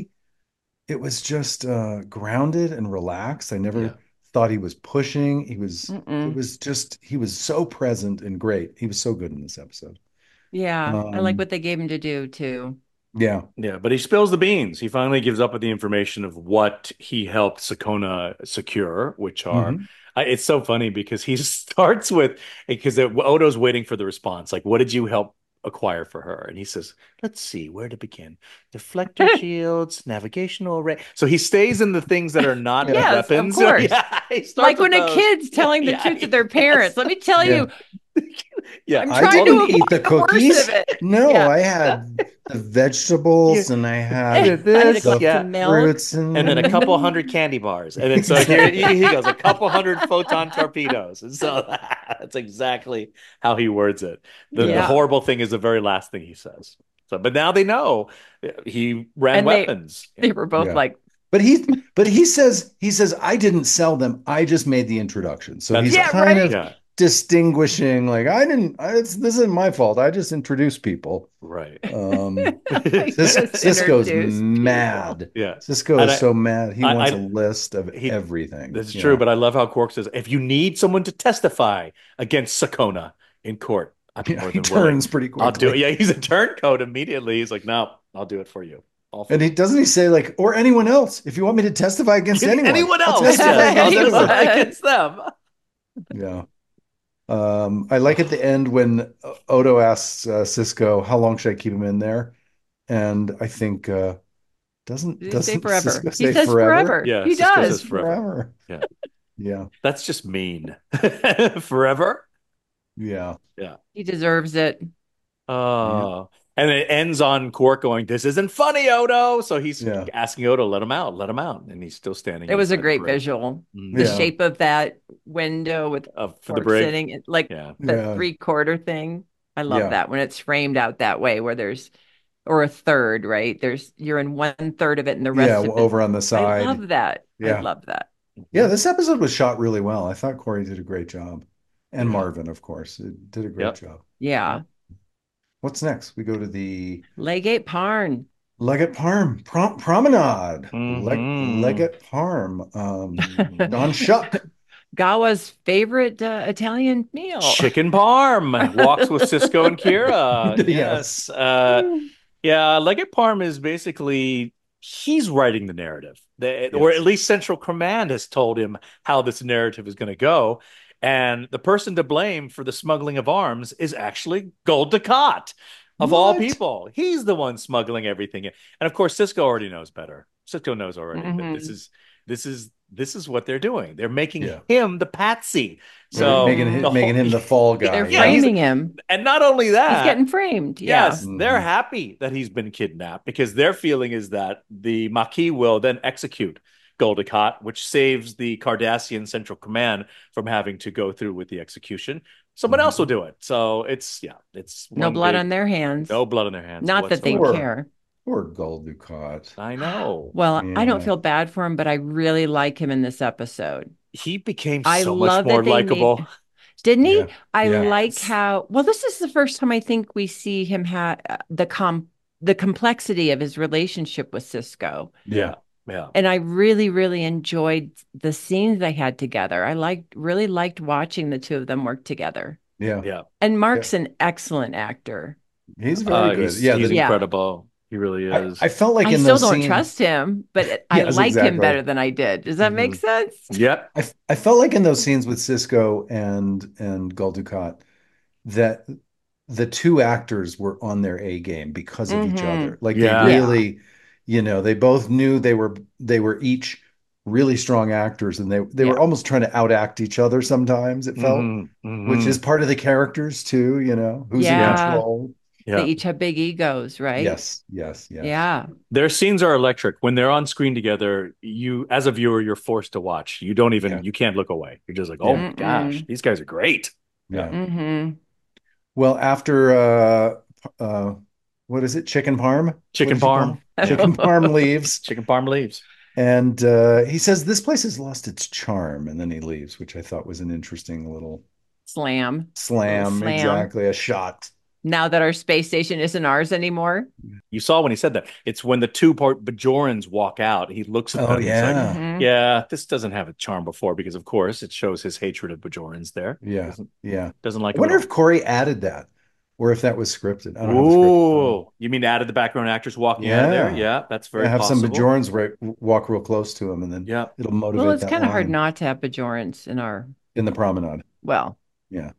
just grounded and relaxed. I never thought he was pushing. He was so present and great. He was so good in this episode. Yeah, I like what they gave him to do too. Yeah. Yeah, but he spills the beans. He finally gives up with the information of what he helped Sakona secure, which are it's so funny because he starts with, because Odo's waiting for the response, like, what did you help acquire for her? And he says, let's see, where to begin. Deflector shields, navigational array. So he stays in the things that are not weapons. Of course. Like when a kid's telling the truth to their parents. Let me tell you. I'm trying to eat the cookies. No, I had the vegetables and I had this, the fruits and then a couple hundred candy bars. And then so here he goes, a couple hundred photon torpedoes. And so that's exactly how he words it. The horrible thing is the very last thing he says. So, but now they know he ran weapons. They were both like, but he says I didn't sell them. I just made the introduction. So he's kind of distinguishing, like, this isn't my fault. I just introduced people. Right. Cisco's mad. Yeah. Cisco is so mad. He wants a list of everything. That's true, but I love how Quark says, if you need someone to testify against Sakona in court, he turns pretty quickly. I'll do it. Yeah, he's a turncoat immediately. He's like, no, I'll do it for you. And doesn't he say, like, or anyone else, if you want me to testify against anyone else, I'll testify against them. Yeah. I like at the end when Odo asks Cisco, how long should I keep him in there? And I think doesn't say forever. Cisco He says forever. Yeah, he Cisco does says forever. Yeah. Yeah. That's just mean. Forever? Yeah. Yeah. He deserves it. And it ends on Quark going, this isn't funny, Odo. So he's asking Odo, let him out. And he's still standing. It was a great visual. The shape of that window with for the brig sitting, like the 3/4 thing. I love that when it's framed out that way, where there's, or a third, right? You're in 1/3 of it and the rest of it over on the side. I love that. I love that. Yeah, this episode was shot really well. I thought Corey did a great job. And Marvin, of course, did a great job. Yeah. What's next? We go to the Legate Parn. Legate Parm promenade. Legate Parm. Don Shuck. Gawa's favorite Italian meal. Chicken parm. Walks with Cisco and Kira. Yes. Legate Parm is basically, he's writing the narrative. Or at least Central Command has told him how this narrative is going to go. And the person to blame for the smuggling of arms is actually Gul Dukat, of all people. He's the one smuggling everything in. And of course, Cisco already knows better. Cisco knows already that this is this is what they're doing. They're making Yeah. him the patsy. They're So making him the fall guy. They're Yeah, framing him. and not only He's that, getting framed. Yeah. yes, they're happy that he's been kidnapped because their feeling is that the Maquis will then execute Gul Dukat, which saves the Cardassian Central Command from having to go through with the execution. Someone else will do it. So it's No blood on their hands. no blood on their hands. Not that they whatsoever. care. Poor Gul Dukat. I know. Well, I don't Yeah. feel bad for him, but I really like him in this episode. He became I so much love more that they likable. made, didn't he? Yeah. I Yeah. like how, well, this is the first time I think we see him have the complexity of his relationship with Cisco. Yeah. Yeah. And I really, really enjoyed the scenes they had together. I really liked watching the two of them work together. Yeah. Yeah. And Mark's an excellent actor. He's very good. He's Yeah. incredible. He really is. I felt like I in still those don't scenes, trust him, but I Yes, liked him exactly. better than I did. Does that make sense? Yep. I felt like in those scenes with Cisco and Gul Dukat that the two actors were on their A game because of each other. Like Yeah. they really, they both knew they were each really strong actors, and they were almost trying to outact each other sometimes, it felt, which is part of the characters too, who's in control. They each have big egos, right? Yes. Yeah. Their scenes are electric. When they're on screen together, you, as a viewer, you're forced to watch. You don't even, you can't look away. You're just like, oh my gosh, these guys are great. Yeah. Well, after what is it? Chicken Parm? Chicken Parm. Chicken Parm leaves. Chicken Parm leaves. And he says, this place has lost its charm. And then he leaves, which I thought was an interesting little slam. Exactly. A shot. Now that our space station isn't ours anymore. You saw when he said that. It's when the two Bajorans walk out. He looks at them. Oh, yeah. He's like, yeah, this doesn't have a charm before because, of course, it shows his hatred of Bajorans there. Yeah. Doesn't like I wonder if Corey added that or if that was scripted. I don't know. Ooh, you mean added the background actors walking out of there? Yeah, that's very possible. Some Bajorans walk real close to him, and then it'll motivate. Well, it's kind of hard not to have Bajorans in the promenade. Well, yeah.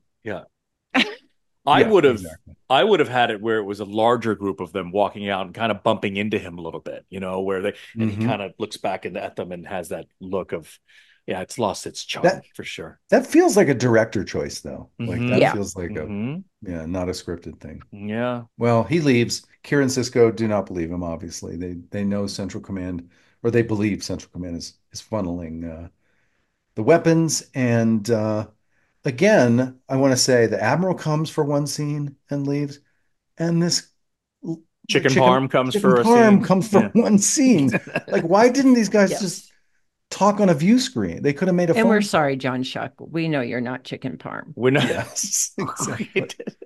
I would have had it where it was a larger group of them walking out and kind of bumping into him a little bit, where he kind of looks back at them and has that look of, it's lost its charm for sure. That feels like a director choice, though. Like that feels like not a scripted thing. Yeah. Well, he leaves. Kira and Cisco do not believe him. Obviously, they know Central Command, or they believe Central Command is funneling the weapons. And again, I want to say the Admiral comes for one scene and leaves, and this Chicken Parm comes for a scene. Comes for one scene. Like, why didn't these guys just talk on a view screen? They could have made a. And we're sorry, John Schuck. We know you're not Chicken Parm. We're not. Yes, exactly.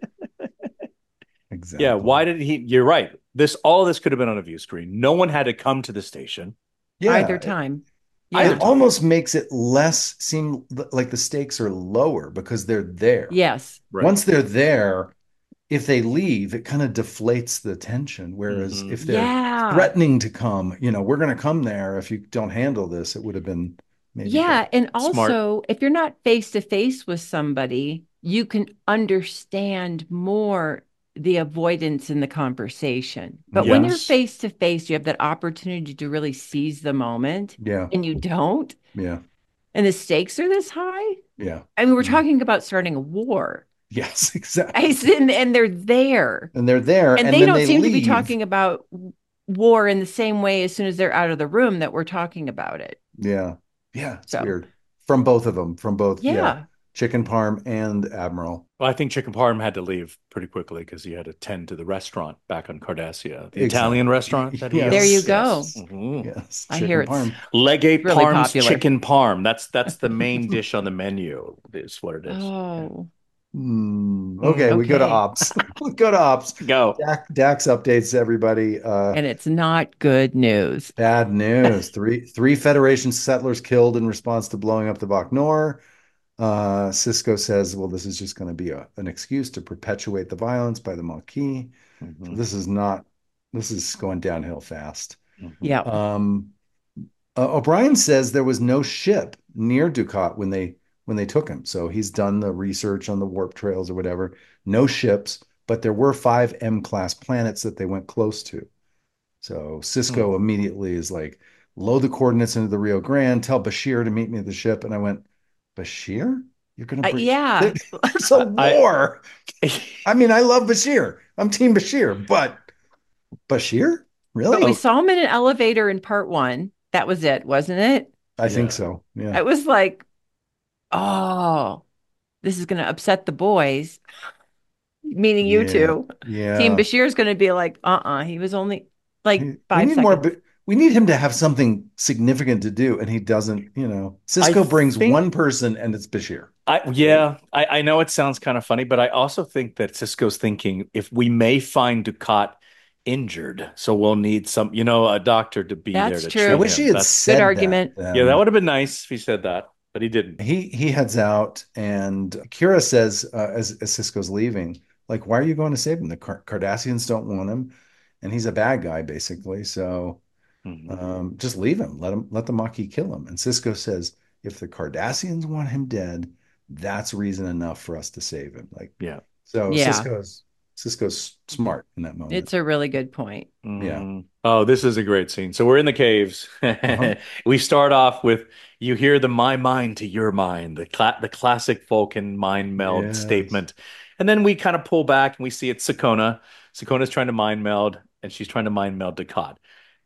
Exactly. Yeah. Why did he? You're right. All of this could have been on a view screen. No one had to come to the station. Either time. It almost makes it less seem like the stakes are lower because they're there. Yes. Right. Once they're there, if they leave, it kind of deflates the tension. Whereas if they're threatening to come, we're going to come there. If you don't handle this, it would have been maybe. Yeah. And also, smart. If you're not face to face with somebody, you can understand more the avoidance in the conversation. But when you're face to face, you have that opportunity to really seize the moment. Yeah. And you don't. Yeah. And the stakes are this high. Yeah. I mean, we're talking about starting a war. Yes, exactly. And they're there. And they're there. And they don't seem to be talking about war in the same way as soon as they're out of the room that we're talking about it. Yeah. Yeah. It's weird. From both of them. From both. Yeah. Chicken Parm and Admiral. Well, I think Chicken Parm had to leave pretty quickly because he had to tend to the restaurant back on Cardassia, the Italian restaurant. That he There you go. Yes. Mm-hmm. Yes. I hear Parm. Legate really Parm's popular. Chicken Parm. That's the main dish on the menu. Is what it is. Oh. Okay, we go to ops. We go to ops. Go. Dax updates everybody. And it's not good news. Bad news. Three Federation settlers killed in response to blowing up the Bac Nor. Cisco says, well, this is just going to be an excuse to perpetuate the violence by the Maquis. So this is going downhill fast. Yeah. O'Brien says there was no ship near Dukat when they took him. So he's done the research on the warp trails or whatever. No ships, but there were 5 M-class planets that they went close to. So Cisco immediately is like, load the coordinates into the Rio Grande, tell Bashir to meet me at the ship. And I went, Bashir? You're going to bring, Yeah. there's a war. I mean, I love Bashir. I'm Team Bashir, but Bashir? Really? But we saw him in an elevator in part one. That was it, wasn't it? I think so. Yeah. It was like, oh, this is going to upset the boys, meaning you Yeah. two. Team Yeah. Bashir is going to be like, he was only like We 5 need more, seconds. we need him to have something significant to do, and he doesn't, Cisco brings one person and it's Bashir. I know it sounds kind of funny, but I also think that Cisco's thinking if we may find Dukat injured, so we'll need a doctor to be there That's to true. treat I wish him. he had That's said Good that. argument. yeah, that would have been nice if he said that, but he didn't. He heads out, and Kira says, as Cisco's leaving, like, "Why are you going to save him? The Cardassians don't want him, and he's a bad guy, basically. So just leave him. Let the Maquis kill him." And Cisco says, "If the Cardassians want him dead, that's reason enough for us to save him." Like, Yeah. so Yeah. Cisco's smart in that moment. It's a really good point. Yeah. Oh, this is a great scene. So we're in the caves. We start off with you hear the "my mind to your mind," the classic Vulcan mind meld Yes. statement. And then we kind of pull back and we see it's Sakona. Sakona's trying to mind meld, and she's trying to mind meld Dukat.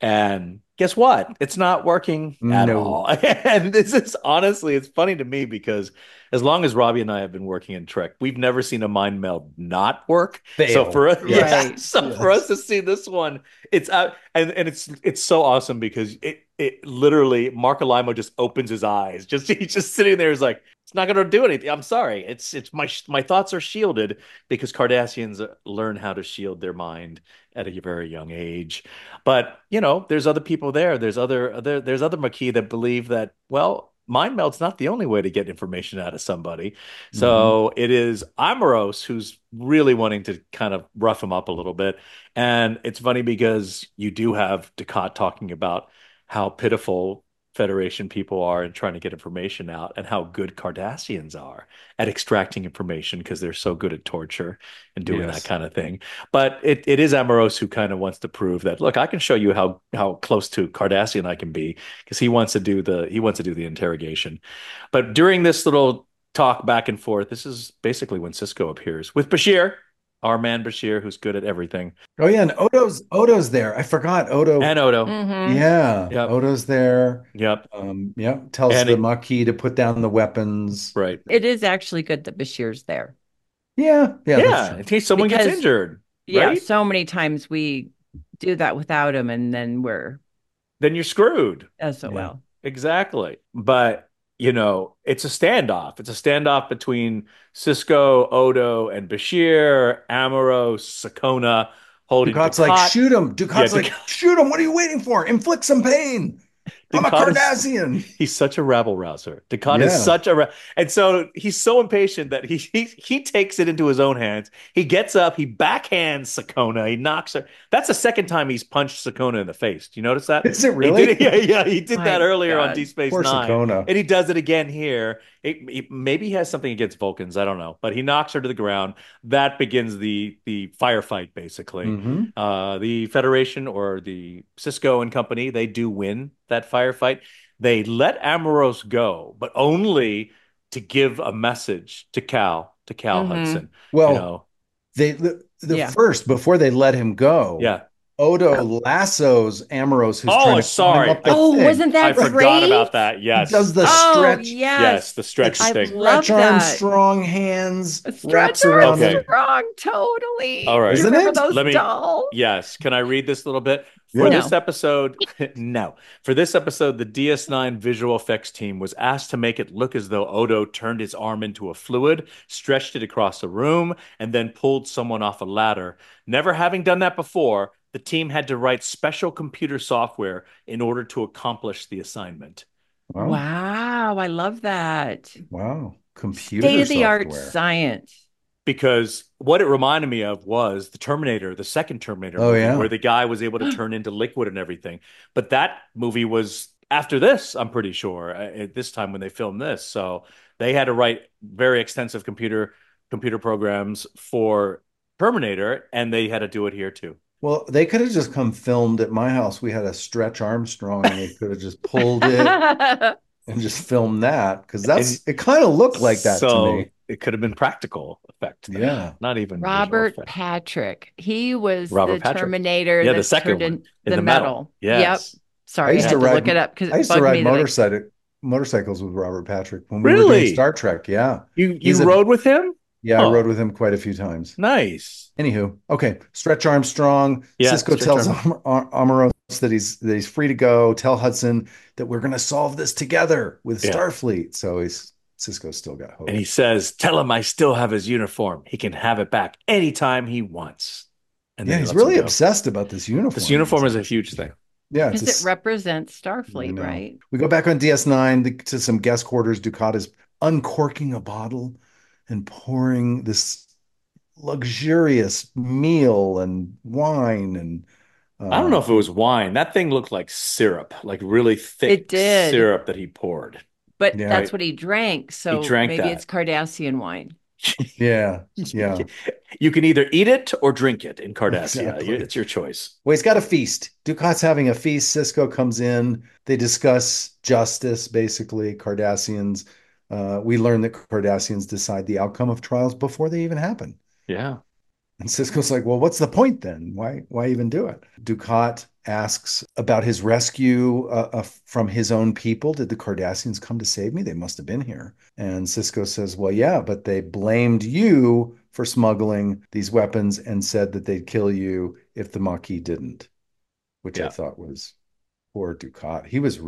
And guess what? It's not working at No. all. And this is honestly, it's funny to me because as long as Robbie and I have been working in Trek, we've never seen a mind meld not work. Fail. So for us, Right. for us to see this one, it's out, and it's so awesome because it literally Mark Alimo just opens his eyes. He's just sitting there, he's like, it's not going to do anything. I'm sorry. It's my thoughts are shielded because Cardassians learn how to shield their mind at a very young age. But there's other people there. There's other Maquis that believe that, well, mind meld's not the only way to get information out of somebody. So it is Amoros who's really wanting to kind of rough him up a little bit. And it's funny because you do have Dukat talking about how pitiful Federation people are in trying to get information out and how good Cardassians are at extracting information because they're so good at torture and doing that kind of thing. But it is Amoros who kind of wants to prove that, look, I can show you how close to Cardassian I can be because he wants to do the interrogation. But during this little talk back and forth, this is basically when Cisco appears with Bashir, our man Bashir, who's good at everything. Oh yeah, and Odo's there. I forgot Odo. And Odo. Yeah. Yep. Odo's there. Yep. Yep. Tells the Maquis to put down the weapons. Right. It is actually good that Bashir's there. Yeah. Yeah. In case someone gets injured. Yeah. Right? So many times we do that without him, and then you're screwed. SOL. Exactly. But it's a standoff. It's a standoff between Cisco, Odo, and Bashir, Amoros, Sakona, holding Dukat's Dukat. like, shoot him. Dukat's like, shoot him. What are you waiting for? Inflict some pain. I'm a Cardassian. He's such a rabble rouser. Dukat is such a and so he's so impatient that he takes it into his own hands. He gets up, he backhands Sakona, he knocks her. That's the second time he's punched Sakona in the face. Do you notice that? Is it really? He did that earlier on Deep Space Poor Nine, Sakona. and he does it again here. Maybe he has something against Vulcans, I don't know, but he knocks her to the ground. That begins the firefight, basically. The Federation or the Cisco and company, they do win that firefight. They let Amoros go, but only to give a message to Cal Hudson. Well, first, before they let him go, Odo lassos Amoros, who's trying to climb up the thing. Wasn't that great? I forgot about that. Yes. He does the stretch. Yes, the stretch thing. Stretch arms, strong hands, wraps around. around. Strong, totally. All right. Isn't Remember it? those dolls? Yes. Can I read this a little bit? For this episode, no. For this episode, the DS9 visual effects team was asked to make it look as though Odo turned his arm into a fluid, stretched it across a room, and then pulled someone off a ladder. Never having done that before, the team had to write special computer software in order to accomplish the assignment. Wow, I love that. Wow. Computer state-of-the-art software. Science. Because what it reminded me of was the Terminator, the second Terminator movie, where the guy was able to turn into liquid and everything. But that movie was after this, I'm pretty sure, at this time when they filmed this. So they had to write very extensive computer programs for Terminator, and they had to do it here too. Well, they could have just come filmed at my house. We had a Stretch Armstrong, and they could have just pulled it and just filmed that because it kind of looked like that to So me. it could have been practical effect. Yeah. Not even visual Robert effect. Patrick. He was Robert the Patrick. Terminator Yeah, the that second turned one in in the metal. Yes. Yep. Sorry, I had to look it up because I it used to bugged ride me that motorcycles with Robert Patrick when we were doing Really? Star Trek. Yeah. You rode with him? Yeah, I rode with him quite a few times. Nice. Anywho, okay. Stretch Armstrong. Yeah, Cisco tells Amaros that he's free to go. Tell Hudson that we're going to solve this together with Starfleet. So Cisco's still got hope. And he says, "Tell him I still have his uniform. He can have it back anytime he wants." And he's really obsessed about this uniform. This uniform is a huge thing. Yeah, because it represents Starfleet, right? We go back on DS9 to some guest quarters. Dukat is uncorking a bottle and pouring this luxurious meal and wine. And I don't know if it was wine. That thing looked like syrup, like really thick syrup that he poured. But that's what he drank. So maybe it's Cardassian wine. Yeah. You can either eat it or drink it in Cardassia. Exactly. It's your choice. Well, he's got a feast. Dukat's having a feast. Cisco comes in. They discuss justice, basically. Cardassians. We learn that Cardassians decide the outcome of trials before they even happen. Yeah. And Cisco's like, well, what's the point then? Why even do it? Dukat asks about his rescue from his own people. Did the Cardassians come to save me? They must have been here. And Cisco says, well, yeah, but they blamed you for smuggling these weapons and said that they'd kill you if the Maquis didn't, which I thought was poor Dukat. He was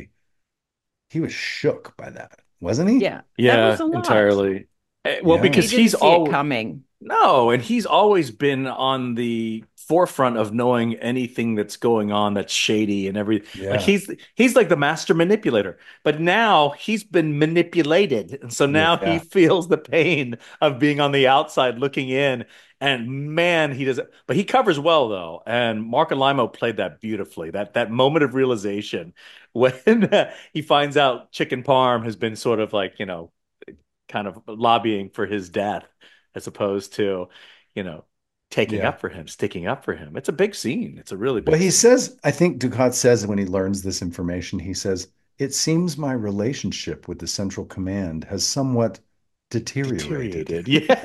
shook by that, wasn't he? Yeah. Yeah, entirely. Well, because he's always coming. No, and he's always been on the forefront of knowing anything that's going on that's shady and everything. Yeah. Like he's like the master manipulator. But now he's been manipulated. And so now he feels the pain of being on the outside looking in. And man, he does it. But he covers well though. And Mark Alimo played that beautifully. That moment of realization when he finds out Chicken Parm has been sort of like, kind of lobbying for his death as opposed to, taking up for him, sticking up for him. It's a big scene. It's a really big scene. Says, I think Dukat says when he learns this information, he says, it seems my relationship with the Central Command has somewhat deteriorated. Yeah.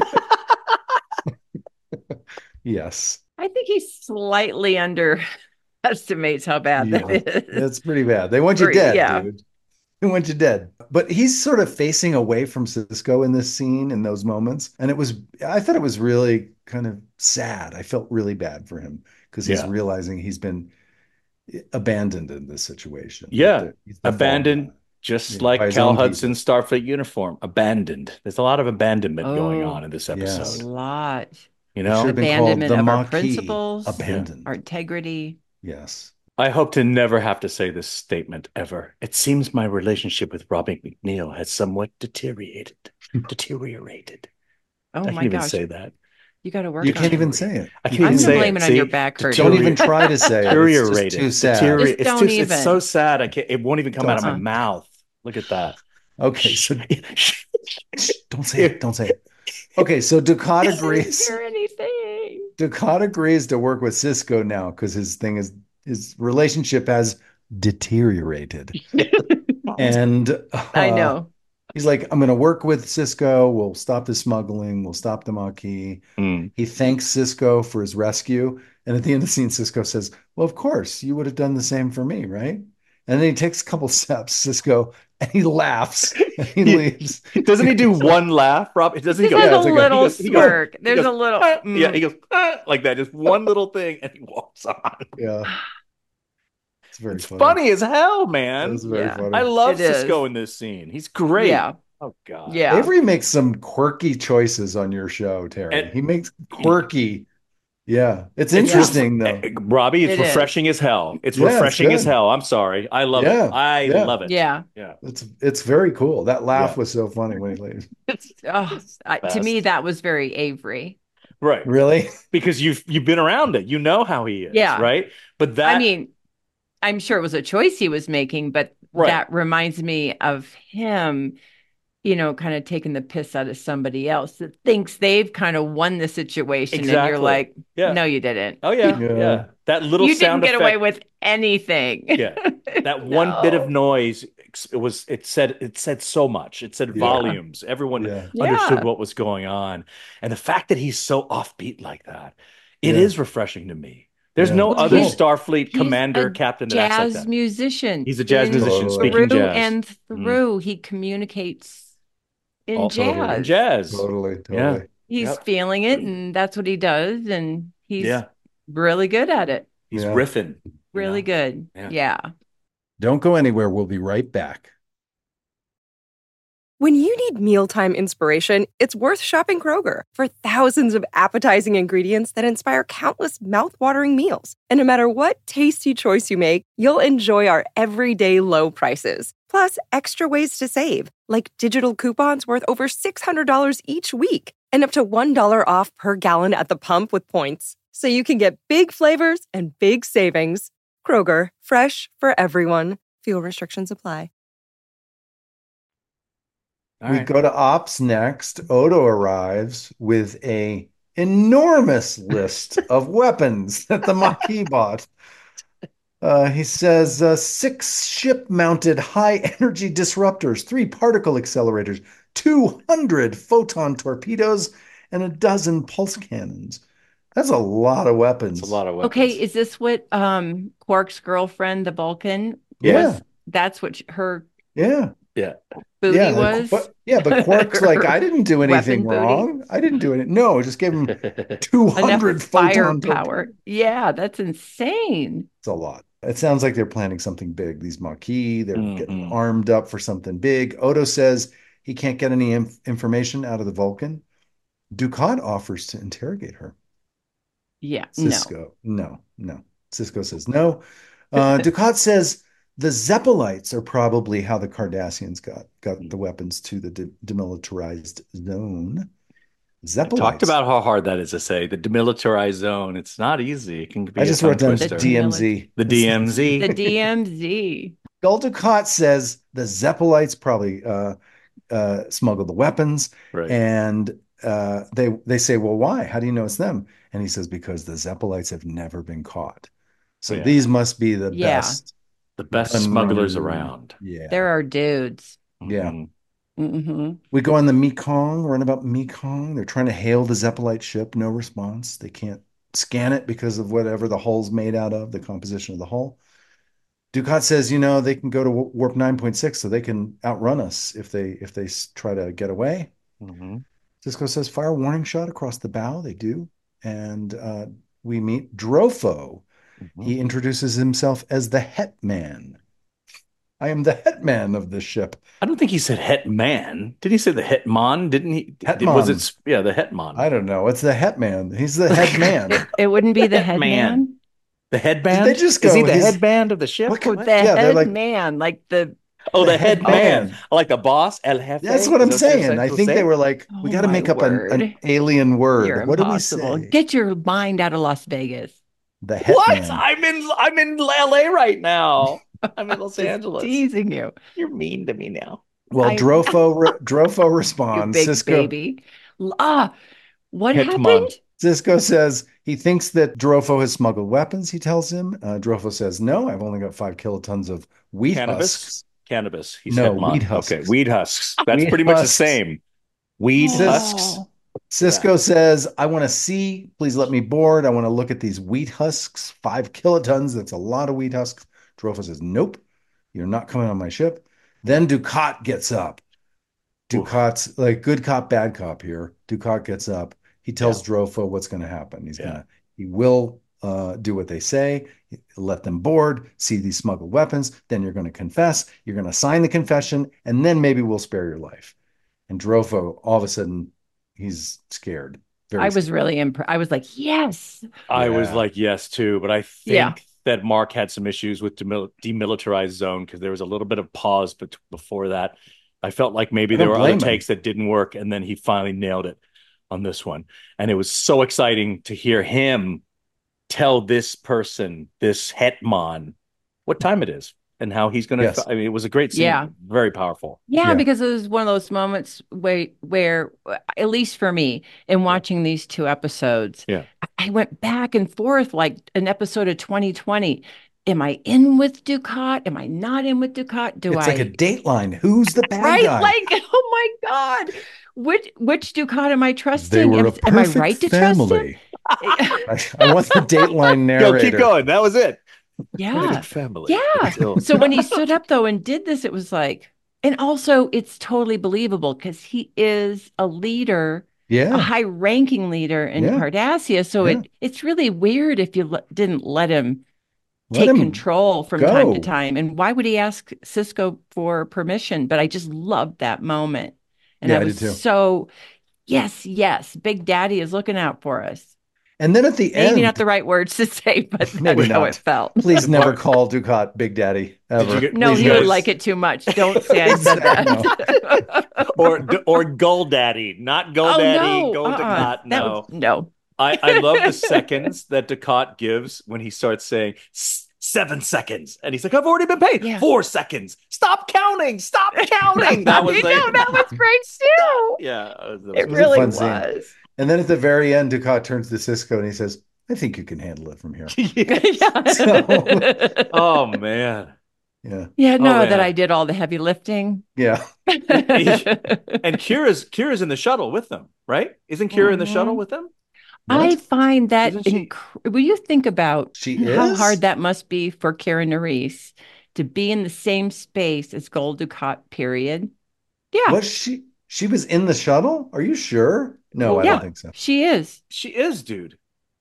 Yes. I think he slightly underestimates how bad that is. It's pretty bad. They want you dead, dude. They want you dead. But he's sort of facing away from Cisco in this scene, in those moments. And I thought it was really kind of sad. I felt really bad for him because he's realizing he's been abandoned in this situation. Yeah. Abandoned, just like Cal Hudson's Starfleet uniform. Abandoned. There's a lot of abandonment going on in this episode. Yes. A lot. Abandonment of our principles, our integrity. Yes. I hope to never have to say this statement ever. It seems my relationship with Robin McNeil has somewhat deteriorated. Oh I my can't gosh. even say that. You got to work. You can't even say it. I can't even say it. I'm blame it on your back hurt. Don't even try to say it. Deteriorated. It's too sad. It's so sad. It won't even come out of my mouth. Look at that. Okay, so don't say it. Don't say it. Okay, so Dukat agrees. Hear anything? Dukat agrees to work with Cisco now because his relationship has deteriorated. And I know. He's like, I'm going to work with Cisco. We'll stop the smuggling. We'll stop the Maquis. He thanks Cisco for his rescue. And at the end of the scene, Cisco says, well, of course, you would have done the same for me, right? And then he takes a couple steps, Cisco, and he laughs and he leaves. Doesn't he do one laugh, Rob? It doesn't. He goes, a little smirk. There's a little. Yeah, he goes like that, just one little thing, and he walks on. Yeah. It's funny as hell, man. It's very funny. I love Cisco in this scene. He's great. Yeah. Oh God. Yeah. Avery makes some quirky choices on your show, Terry. He makes quirky. Yeah. It's interesting though. Robbie, it's refreshing as hell. It's refreshing as hell. I'm sorry. I love it. I love it. Yeah. Yeah. It's very cool. That laugh was so funny when he leaves. To me, that was very Avery. Right. Really? Because you've been around it. You know how he is. Yeah. Right. But that, I mean, I'm sure it was a choice he was making, but that reminds me of him kind of taking the piss out of somebody else that thinks they've kind of won the situation. And you're like, no, you didn't. Oh, yeah. That little you sound didn't get effect, away with anything. Yeah. That one bit of noise, it said so much. It said volumes. Everyone understood what was going on. And the fact that he's so offbeat like that, it is refreshing to me. There's no other Starfleet commander, captain that acts like that. Musician. He's a jazz musician speaking jazz. And through, he communicates in jazz. Jazz. Totally. Yeah. He's feeling it, and that's what he does, and he's really good at it. He's riffing. Really good. Yeah. Don't go anywhere. We'll be right back. When you need mealtime inspiration, it's worth shopping Kroger for thousands of appetizing ingredients that inspire countless mouthwatering meals. And no matter what tasty choice you make, you'll enjoy our everyday low prices. Plus, extra ways to save, like digital coupons worth over $600 each week and up to $1 off per gallon at the pump with points. So you can get big flavors and big savings. Kroger, fresh for everyone. Fuel restrictions apply. We go to ops next. Odo arrives with a enormous list of weapons that the Maquis bought. He says 6 ship-mounted high-energy disruptors, 3 particle accelerators, 200 photon torpedoes, and a dozen pulse cannons. That's a lot of weapons. That's a lot of weapons. Okay, is this what Quark's girlfriend, the Vulcan, was? That's what her booty was? But Quark's like, I didn't do anything wrong. I didn't do anything. No, just gave him 200 firepower. Yeah, that's insane. It's a lot. It sounds like they're planning something big. These Maquis, they're getting armed up for something big. Odo says he can't get any information out of the Vulcan. Dukat offers to interrogate her. Yeah, Sisko, no. Sisko says no. Dukat says the Zeppelites are probably how the Cardassians got the weapons to the demilitarized zone. Zeppelites. Talked about how hard that is to say. The demilitarized zone. It's not easy. It can be. I just wrote down the DMZ. The DMZ. The DMZ. Gul Dukat says the Zeppelites probably smuggled the weapons, right. And they say, well, why? How do you know it's them? And he says, because the Zeppelites have never been caught. So these must be the best. The best smugglers around. Yeah. There are dudes. Yeah. Mm-hmm. We go on the Mekong, run about Mekong. They're trying to hail the Zeppelite ship. No response. They can't scan it because of whatever the hull's made out of, the composition of the hull. Dukat says, they can go to warp 9.6 so they can outrun us if they try to get away. Mm-hmm. Sisko says, fire warning shot across the bow. They do. And we meet Drofo. Mm-hmm. He introduces himself as the Hetman. I am the Hetman of this ship. I don't think he said Hetman. Did he say the Hetman? Didn't he? Hetman. Was it? Yeah, the Hetman. I don't know. It's the Hetman. He's the headman. It wouldn't be the headman. The headband? Did they just go, is he the headband of the ship? The headman, like the... Oh, the headman. Like the boss, El Jefe. That's what I'm saying. I think they were like, we got to make up an alien word. You're what impossible. Do we say? Get your mind out of Las Vegas. The Hetman. What? I'm in LA right now. I'm in Los Angeles. Teasing you. You're mean to me now. Well, Drofo responds. You big Sisko, baby. What happened? Sisko says he thinks that Drofo has smuggled weapons, he tells him. Drofo says, no, I've only got 5 kilotons of wheat husks. Cannabis. He no, said wheat husks. Okay, wheat husks. That's pretty much the same. Wheat husks. Cisco says, I want to see, please let me board. I want to look at these wheat husks, 5 kilotons. That's a lot of wheat husks. Drofo says, nope, you're not coming on my ship. Then Dukat gets up. Dukat's like good cop, bad cop here. Dukat gets up. He tells Drofo what's going to happen. He will do what they say, let them board, see these smuggled weapons. Then you're going to confess. You're going to sign the confession, and then maybe we'll spare your life. And Drofo, all of a sudden, he's scared. I was really impressed. I was like, yes. I was like, yes, too. But I think that Mark had some issues with demilitarized zone because there was a little bit of pause before that. I felt like maybe there were other takes that didn't work, and then he finally nailed it on this one. And it was so exciting to hear him tell this person, this Hetman, what time it is. and how he's going to. Yes. I mean, it was a great scene. Yeah. Very powerful. Yeah, because it was one of those moments where, at least for me, in watching these two episodes, I went back and forth like an episode of 2020. Am I in with Dukat? Am I not in with Dukat? It's like a Dateline. Who's the bad guy? Like, oh my God. Which Dukat am I trusting? They were am I right to family. Trust him? I want the Dateline narrator. Yo, keep going. That was it. Yeah. Family. Yeah. So when he stood up though and did this, it was like, and also it's totally believable because he is a leader, a high-ranking leader in Cardassia. So it's really weird if you didn't let him take control from time to time. And why would he ask Sisko for permission? But I just loved that moment. And I was so, yes, Big Daddy is looking out for us. And then at the end, maybe not the right words to say, but that's how it felt. Please never call Dukat Big Daddy ever. No, he would like it too much. Don't say I said that. or Gull Daddy, not Gull Daddy. Gull Dukat. No, no. I love the seconds that Dukat gives when he starts saying 7 seconds, and he's like, "I've already been paid 4 seconds. Stop counting. Stop counting." That was that was great too. Yeah, it really was. And then at the very end, Dukat turns to Sisko and he says, "I think you can handle it from here." Oh man. Yeah. No, that I did all the heavy lifting. Yeah. And Kira's in the shuttle with them, right? Isn't Kira in the shuttle with them? I find that will you think about how is? hard that must be for Kira Nerys to be in the same space as Gul Dukat, period. Yeah. Was she was in the shuttle? Are you sure? No, I don't think so. She is. She is, dude.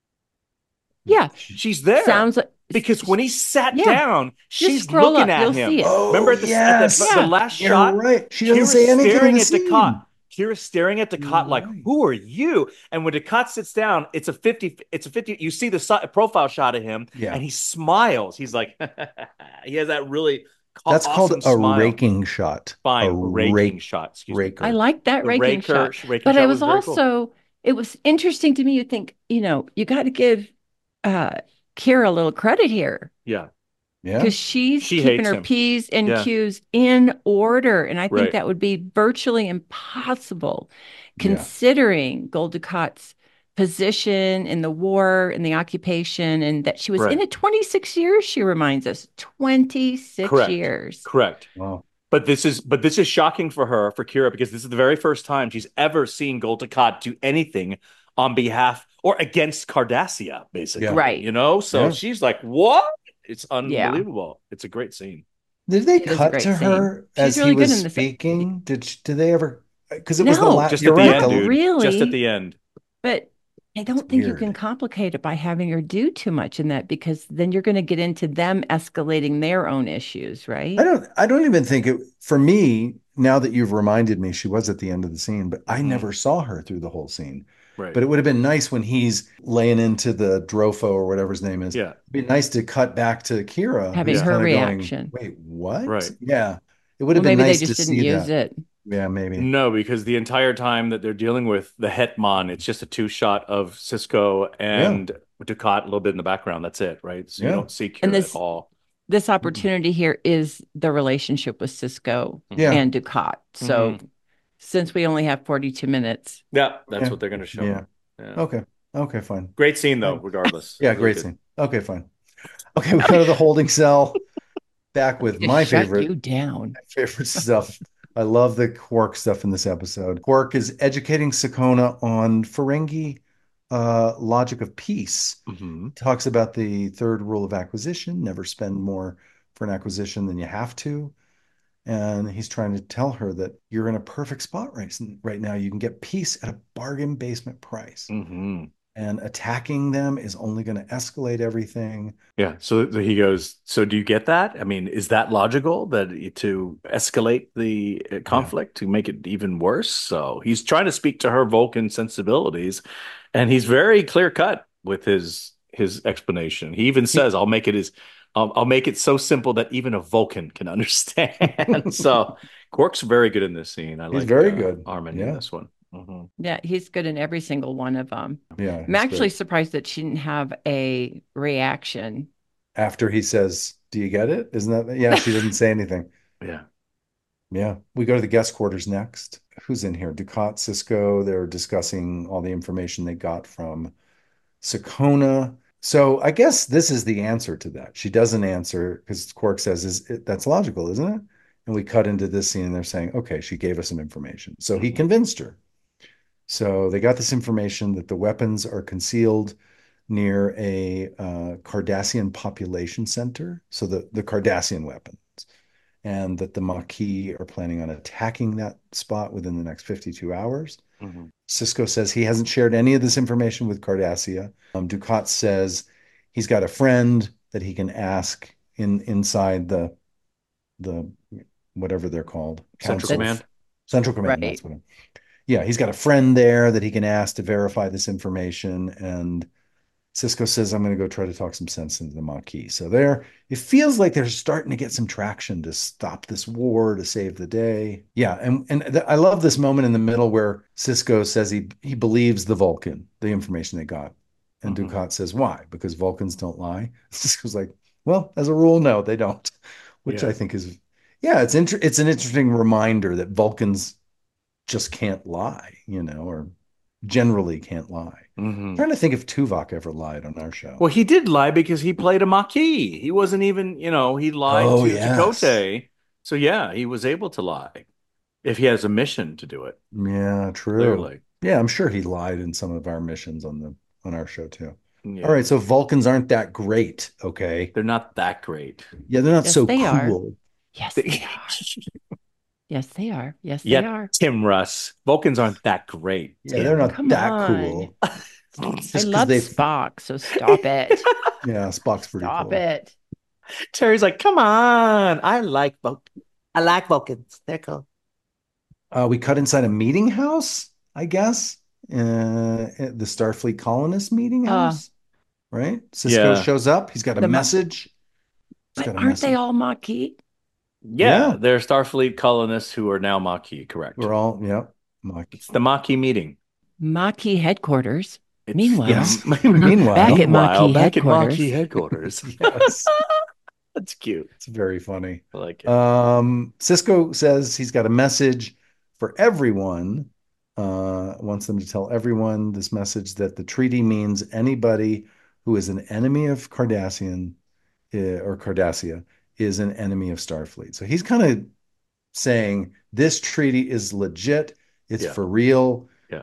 Yeah. She's there. Sounds like because when he sat down, she's looking at him. See it. Remember at the last shot? Right. She doesn't say anything. Staring at Dukat. Kira's staring at Dukat like, "Who are you?" And when Dukat sits down, it's a 50. You see the profile shot of him, and he smiles. He's like, he has that really. That's awesome called a smile. raking shot. Fine, raking shot. Excuse me. I like that raking shot. But it was also cool. It was interesting to me. You think, you got to give Kira a little credit here. Yeah. Because she's keeping her P's and Q's in order. And I think that would be virtually impossible considering Gul Dukat's position in the war and the occupation, and that she was in it 26 years, she reminds us. 26 years. Correct. Wow. But this is shocking for Kira, because this is the very first time she's ever seen Gul Dukat do anything on behalf or against Cardassia, basically. Yeah. Right. So she's like, what? It's unbelievable. It's a great scene. Did they cut to her as he was speaking? Did they ever? Because it was the last. Just at the end, dude. Really? Just at the end. But I don't think you can complicate it by having her do too much in that, because then you're going to get into them escalating their own issues, right? I don't even think it, for me, now that you've reminded me, she was at the end of the scene, but I never saw her through the whole scene. Right. But it would have been nice when he's laying into the Drofo or whatever his name is. Yeah. It'd be nice to cut back to Kira. Having her reaction. Wait, what? Right. Yeah. It would have been nice to see that. Maybe they just didn't use it. Yeah, maybe. No, because the entire time that they're dealing with the Hetman, it's just a 2-shot of Sisko and Dukat a little bit in the background. That's it, right? So you don't see Kira at all. This opportunity here is the relationship with Sisko and Dukat. So since we only have 42 minutes. Yeah, that's what they're going to show. Yeah. Okay, fine. Great scene, though, regardless. Yeah, great scene. Okay, fine. Okay, we go to the holding cell. Back with my favorite. Shut you down. My favorite stuff. I love the Quark stuff in this episode. Quark is educating Sakona on Ferengi logic of peace. Talks about the third rule of acquisition: never spend more for an acquisition than you have to. And he's trying to tell her that you're in a perfect spot right now. You can get peace at a bargain basement price. And attacking them is only going to escalate everything. Yeah. So he goes, so do you get that? I mean, is that logical, that to escalate the conflict, to make it even worse? So he's trying to speak to her Vulcan sensibilities, and he's very clear cut with his explanation. He even says, I'll make it so simple that even a Vulcan can understand. So Quark's very good in this scene. He's very good. Armin in this one. Yeah, he's good in every single one of them. Yeah, I'm actually surprised that she didn't have a reaction after he says Do you get it? Isn't that? Yeah, she doesn't say anything. Yeah. Yeah. We go to the guest quarters next. Who's in here? Ducat, Cisco. They're discussing all the information they got from Sakona. So I guess this is the answer to that. She doesn't answer because Quark says, that's logical, isn't it? And we cut into this scene and they're saying, okay, she gave us some information. So he convinced her. So they got this information that the weapons are concealed near a Cardassian population center. So the Cardassian weapons, and that the Maquis are planning on attacking that spot within the next 52 hours. Mm-hmm. Sisko says he hasn't shared any of this information with Cardassia. Ducat says he's got a friend that he can ask inside the whatever they're called. Central Command. Central Command, right. That's what yeah, he's got a friend there that he can ask to verify this information. And Sisko says, I'm going to go try to talk some sense into the Maquis. So there, it feels like they're starting to get some traction to stop this war, to save the day. Yeah, and I love this moment in the middle where Sisko says he believes the Vulcan, the information they got. And Ducat says, why? Because Vulcans don't lie. Sisko's like, well, as a rule, no, they don't. Which I think is, it's an interesting reminder that Vulcans just can't lie, or generally can't lie. I'm trying to think if Tuvok ever lied on our show. Well, he did lie because he played a Maquis. He wasn't even, he lied to Chakotay. So yeah, he was able to lie if he has a mission to do it. Yeah, true. Clearly. Yeah, I'm sure he lied in some of our missions on our show too. Yeah. All right, so Vulcans aren't that great, okay? They're not that great. Yeah, they're not so they cool. Are. Yes, they are. Yes, they are. Yes, they are. Tim Russ. Vulcans aren't that great. Yeah, they're not that cool. I love Spock, so stop it. Yeah, Spock's pretty cool. Stop it. Terry's like, come on. I like Vulcans. They're cool. We cut inside a meeting house, I guess. The Starfleet colonist meeting house. Right? Sisko shows up. He's got a message. But aren't they all Maquis? Yeah, they're Starfleet colonists who are now Maquis, correct? We're all, Maquis. It's the Maquis meeting. Maquis headquarters. Meanwhile, back at Maquis headquarters. Yes. That's cute. It's very funny. I like it. Sisko says he's got a message for everyone. Wants them to tell everyone this message that the treaty means anybody who is an enemy of Cardassian or Cardassia is an enemy of Starfleet. So he's kind of saying this treaty is legit. It's for real. Yeah.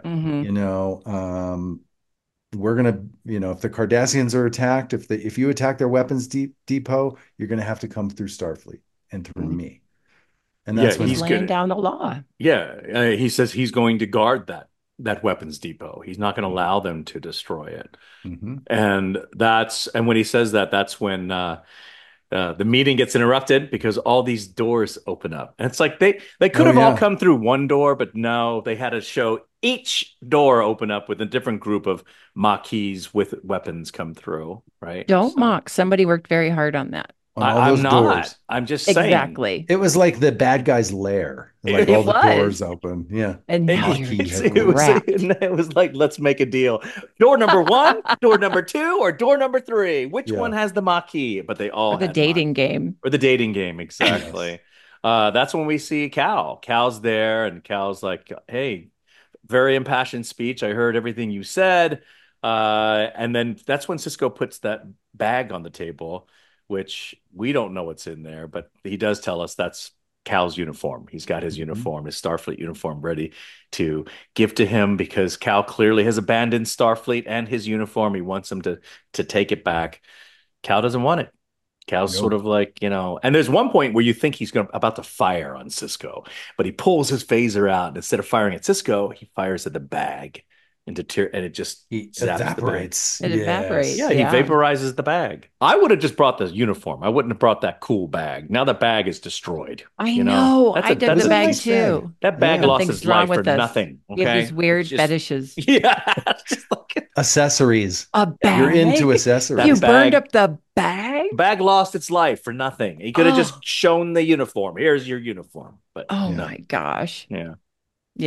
We're going to, if the Cardassians are attacked, if you attack their weapons depot, you're going to have to come through Starfleet and through me. And that's when he's laying down the law. Yeah. He says he's going to guard that weapons depot. He's not going to allow them to destroy it. Mm-hmm. And when he says that, that's when, the meeting gets interrupted because all these doors open up. And it's like they could have all come through one door, but no, they had to show each door open up with a different group of Maquis with weapons come through, right? Don't mock. Somebody worked very hard on that. I'm not. Doors. I'm just saying. Exactly. It was like the bad guy's lair. Like all the doors open. Yeah. And it was like, let's make a deal. Door number 1, door number 2, or door number 3. Which one has the Maquis? But they all the dating game. Or the dating game, exactly. That's when we see Cal. Cal's there, and Cal's like, hey, very impassioned speech. I heard everything you said. And then that's when Sisko puts that bag on the table, which we don't know what's in there, but he does tell us that's Cal's uniform. He's got his uniform, his Starfleet uniform, ready to give to him because Cal clearly has abandoned Starfleet and his uniform. He wants him to take it back. Cal doesn't want it. Cal's sort of like, and there's one point where you think he's about to fire on Sisko, but he pulls his phaser out. And instead of firing at Sisko, he fires at the bag. And it just evaporates. It evaporates. Yeah, he vaporizes the bag. I would have just brought the uniform. I wouldn't have brought that cool bag. Now the bag is destroyed. I know. I did the bag too. That bag lost its life for nothing. Okay? You have these weird fetishes. Yeah. Accessories. A bag? You're into accessories. You burned up the bag? Bag lost its life for nothing. He could have just shown the uniform. Here's your uniform. But my gosh. Yeah. Yeah.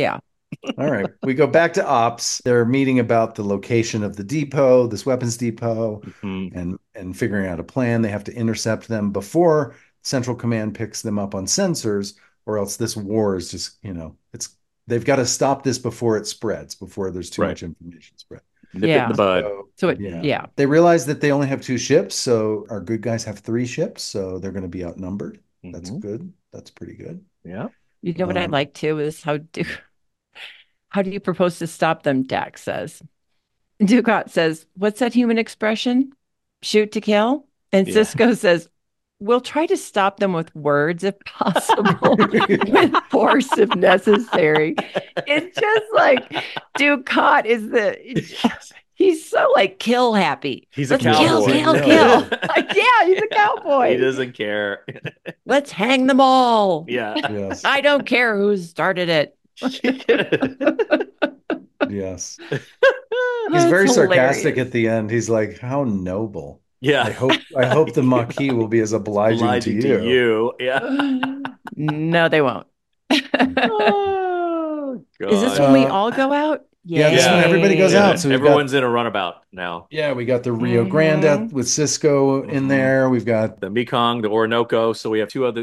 All right. We go back to ops. They're meeting about the location of the depot, this weapons depot, Mhm. and figuring out a plan. They have to intercept them before Central Command picks them up on sensors, or else this war is just, it's they've got to stop this before it spreads, before there's too Right. much information spread. Nip it in Yeah. the bud. So Yeah. They realize that they only have 2 ships, so our good guys have 3 ships, so they're going to be outnumbered. That's good. That's pretty good. Yeah. You know what I'd like too is how do you propose to stop them? Dax says. Dukat says, "What's that human expression? Shoot to kill." And Yeah. Cisco says, "We'll try to stop them with words if possible, with force if necessary." It's just like Dukat he's so like kill happy. He's a Let's cowboy. kill. Like, yeah, he's a cowboy. He doesn't care. Let's hang them all. Yeah. Yes. I don't care who started it. Yes. He's That's very hilarious. sarcastic at the end. He's like, "How noble." Yeah. I hope the Maquis will be as obliging to you. Yeah. No, they won't. Oh, Is this God. when we all go out? Yeah, this is when everybody goes out. So everyone's in a runabout now. Yeah, we got the Rio Grande with Cisco in there. We've got the Mekong, the Orinoco. So we have the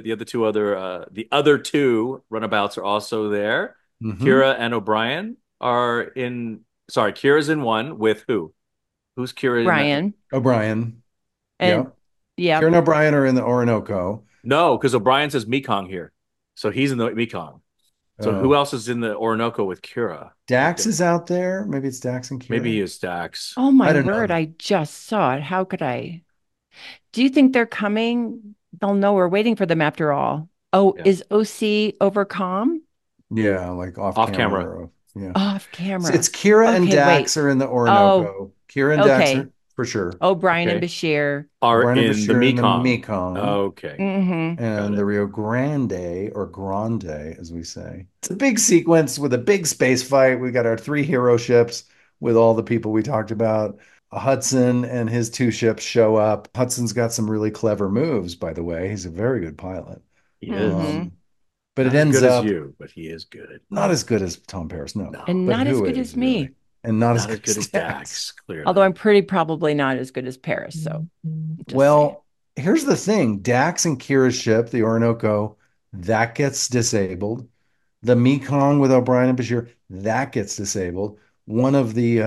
other two runabouts are also there. Kira and O'Brien are in. Sorry, Kira's in one with who? Who's Kira? Brian. O'Brien. And yeah. Kira and O'Brien are in the Orinoco. No, because O'Brien says Mekong here. So he's in the Mekong. So who else is in the Orinoco with Kira? Dax is out there. Maybe it's Dax and Kira. Maybe he is Dax. Oh my word, I just saw it. How could I? Do you think they're coming? They'll know we're waiting for them after all. Oh, is OC overcome? Yeah, like off camera. Yeah. Off camera. It's Kira and Dax are in the Orinoco. Kira and Dax are for sure. O'Brien and Bashir are in the Mekong. Okay. And the Rio Grande, or Grande, as we say. It's a big sequence with a big space fight. We got our 3 hero ships with all the people we talked about. Hudson and his 2 ships show up. Hudson's got some really clever moves, by the way. He's a very good pilot. He is. But not it ends as good up as you, but he is good. Not as good as Tom Paris, no. And not as good as me. Really? And not as good as Dax, clearly. Although I'm probably not as good as Paris. So, well, here's the thing: Dax and Kira's ship, the Orinoco, that gets disabled. The Mekong with O'Brien and Bashir, that gets disabled. One of the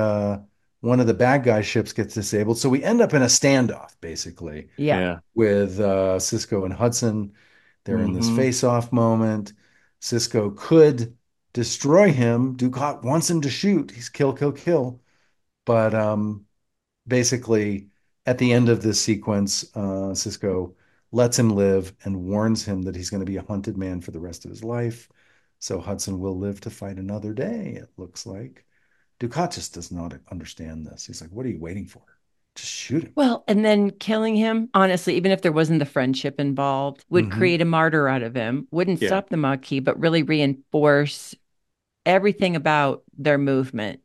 bad guy ships gets disabled. So we end up in a standoff, basically. Yeah. With Cisco and Hudson. They're in this face-off moment. Cisco could destroy him. Dukat wants him to shoot. He's kill, kill, kill. But basically, at the end of this sequence, Cisco lets him live and warns him that he's going to be a hunted man for the rest of his life. So Hudson will live to fight another day, it looks like. Dukat just does not understand this. He's like, what are you waiting for? Just shoot him. Well, and then killing him, honestly, even if there wasn't the friendship involved, would create a martyr out of him, wouldn't stop the Maquis, but really reinforce everything about their movement.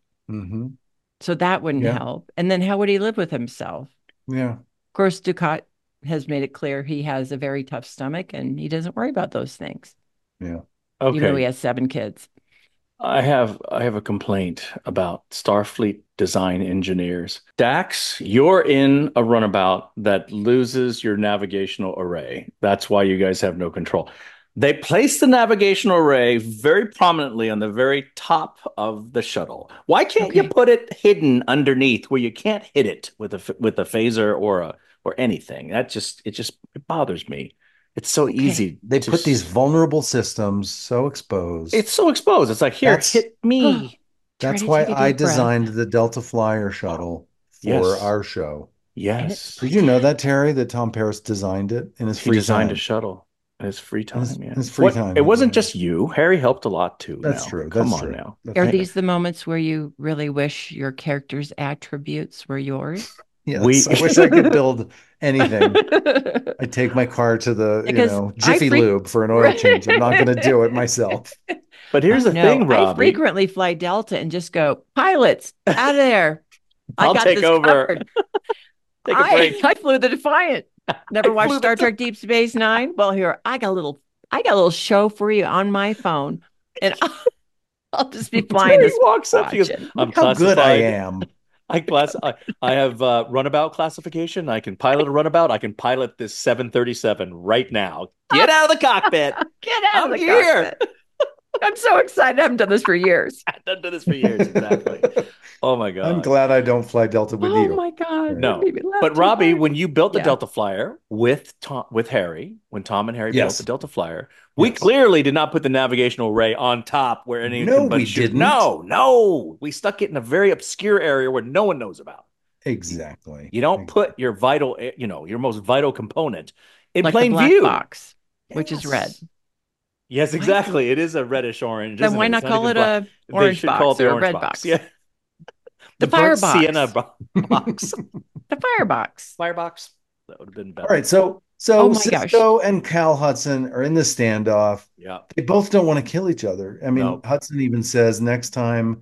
So that wouldn't help. And then how would he live with himself? Yeah. Of course, Dukat has made it clear he has a very tough stomach and he doesn't worry about those things. Yeah. Okay. Even though he has 7 kids. I have a complaint about Starfleet design engineers. Dax, you're in a runabout that loses your navigational array. That's why you guys have no control. They place the navigational array very prominently on the very top of the shuttle. Why can't you put it hidden underneath where you can't hit it with a phaser or anything? It bothers me. It's so easy. They put these vulnerable systems so exposed. It's so exposed. It's like, here, hit me. That's why I designed the Delta Flyer shuttle for our show. Yes. Did you know that, Terry, that Tom Paris designed it in his free time? He designed a shuttle in his free time, His free time. It wasn't just you. Harry helped a lot, too. That's true. Come on now. Are these the moments where you really wish your character's attributes were yours? Yes, I wish I could build anything. I take my car to the Jiffy Lube for an oil change. I'm not going to do it myself. But here's the thing, Robbie. I frequently fly Delta and just go, pilots, out of there. I'll take over. Take a break. I flew the Defiant. Never watched Star Trek Deep Space Nine? Well, here, I got a little show for you on my phone. And I'll just be flying Terry this. walks up. She goes, I'm How good I classified. am. I have runabout classification. I can pilot a runabout. I can pilot this 737 right now. Get out of the cockpit. Get out I'm of the here. cockpit. I'm so excited. I haven't done this for years. I've done this for years. Exactly. Oh my God. I'm glad I don't fly Delta with you. Oh my God. No. That made me laugh But too Robbie, hard. when you built the Yeah. Delta Flyer with Harry, when Tom and Harry built Yes. the Delta Flyer, we Yes. clearly did not put the navigational array on top where anyone No, can but we shoot. didn't. No. We stuck it in a very obscure area where no one knows about. Exactly. You don't put your vital, your most vital component in Like plain the black view. box, which is red. Yes, exactly. It is a reddish orange. Then why not call it a orange box or a red box? Yeah. The burnt firebox. sienna box. The firebox. Firebox. That would have been better. All right, so Oh my Cisco and Cal Hudson are in the standoff. Yeah. They both don't want to kill each other. I mean, No. Hudson even says next time,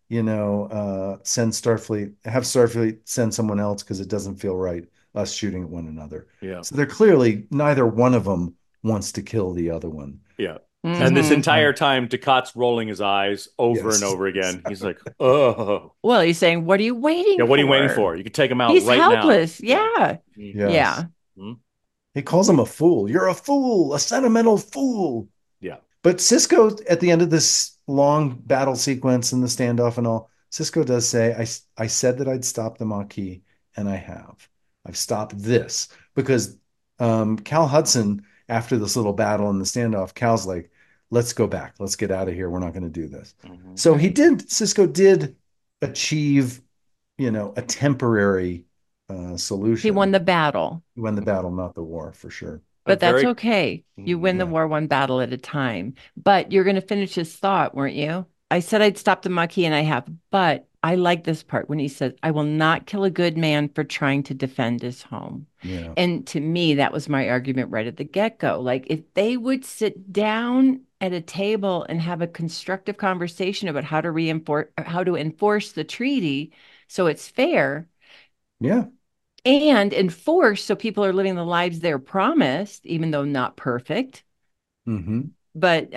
send Starfleet, have Starfleet send someone else because it doesn't feel right us shooting at one another. Yeah. So they're clearly neither one of them wants to kill the other one. Yeah. Mhm. And this entire time, Ducat's rolling his eyes over Yes. and over again. He's like, oh. Well, he's saying, "What are you waiting Yeah, for? what are you waiting for? You can take him out He's right helpless. now. Yeah. Yes. Yeah. He calls him a fool. You're a fool, a sentimental fool. Yeah. But Cisco, at the end of this long battle sequence and the standoff and all, Cisco does say, I said that I'd stop the Maquis, and I have. I've stopped this. Because Cal Hudson, after this little battle and the standoff, Cal's like, let's go back. Let's get out of here. We're not going to do this. Mhm. So Cisco did achieve, a temporary solution. He won the battle. He won the battle, not the war, for sure. But that's very- okay. You win the Yeah. war one battle at a time. But you're going to finish his thought, weren't you? I said I'd stop the Maquis, and I have. But I like this part when he says, I will not kill a good man for trying to defend his home. Yeah. And to me, that was my argument right at the get-go. Like, if they would sit down at a table and have a constructive conversation about how to enforce the treaty so it's fair, Yeah. and enforce so people are living the lives they're promised, even though not perfect. Mm-hmm. But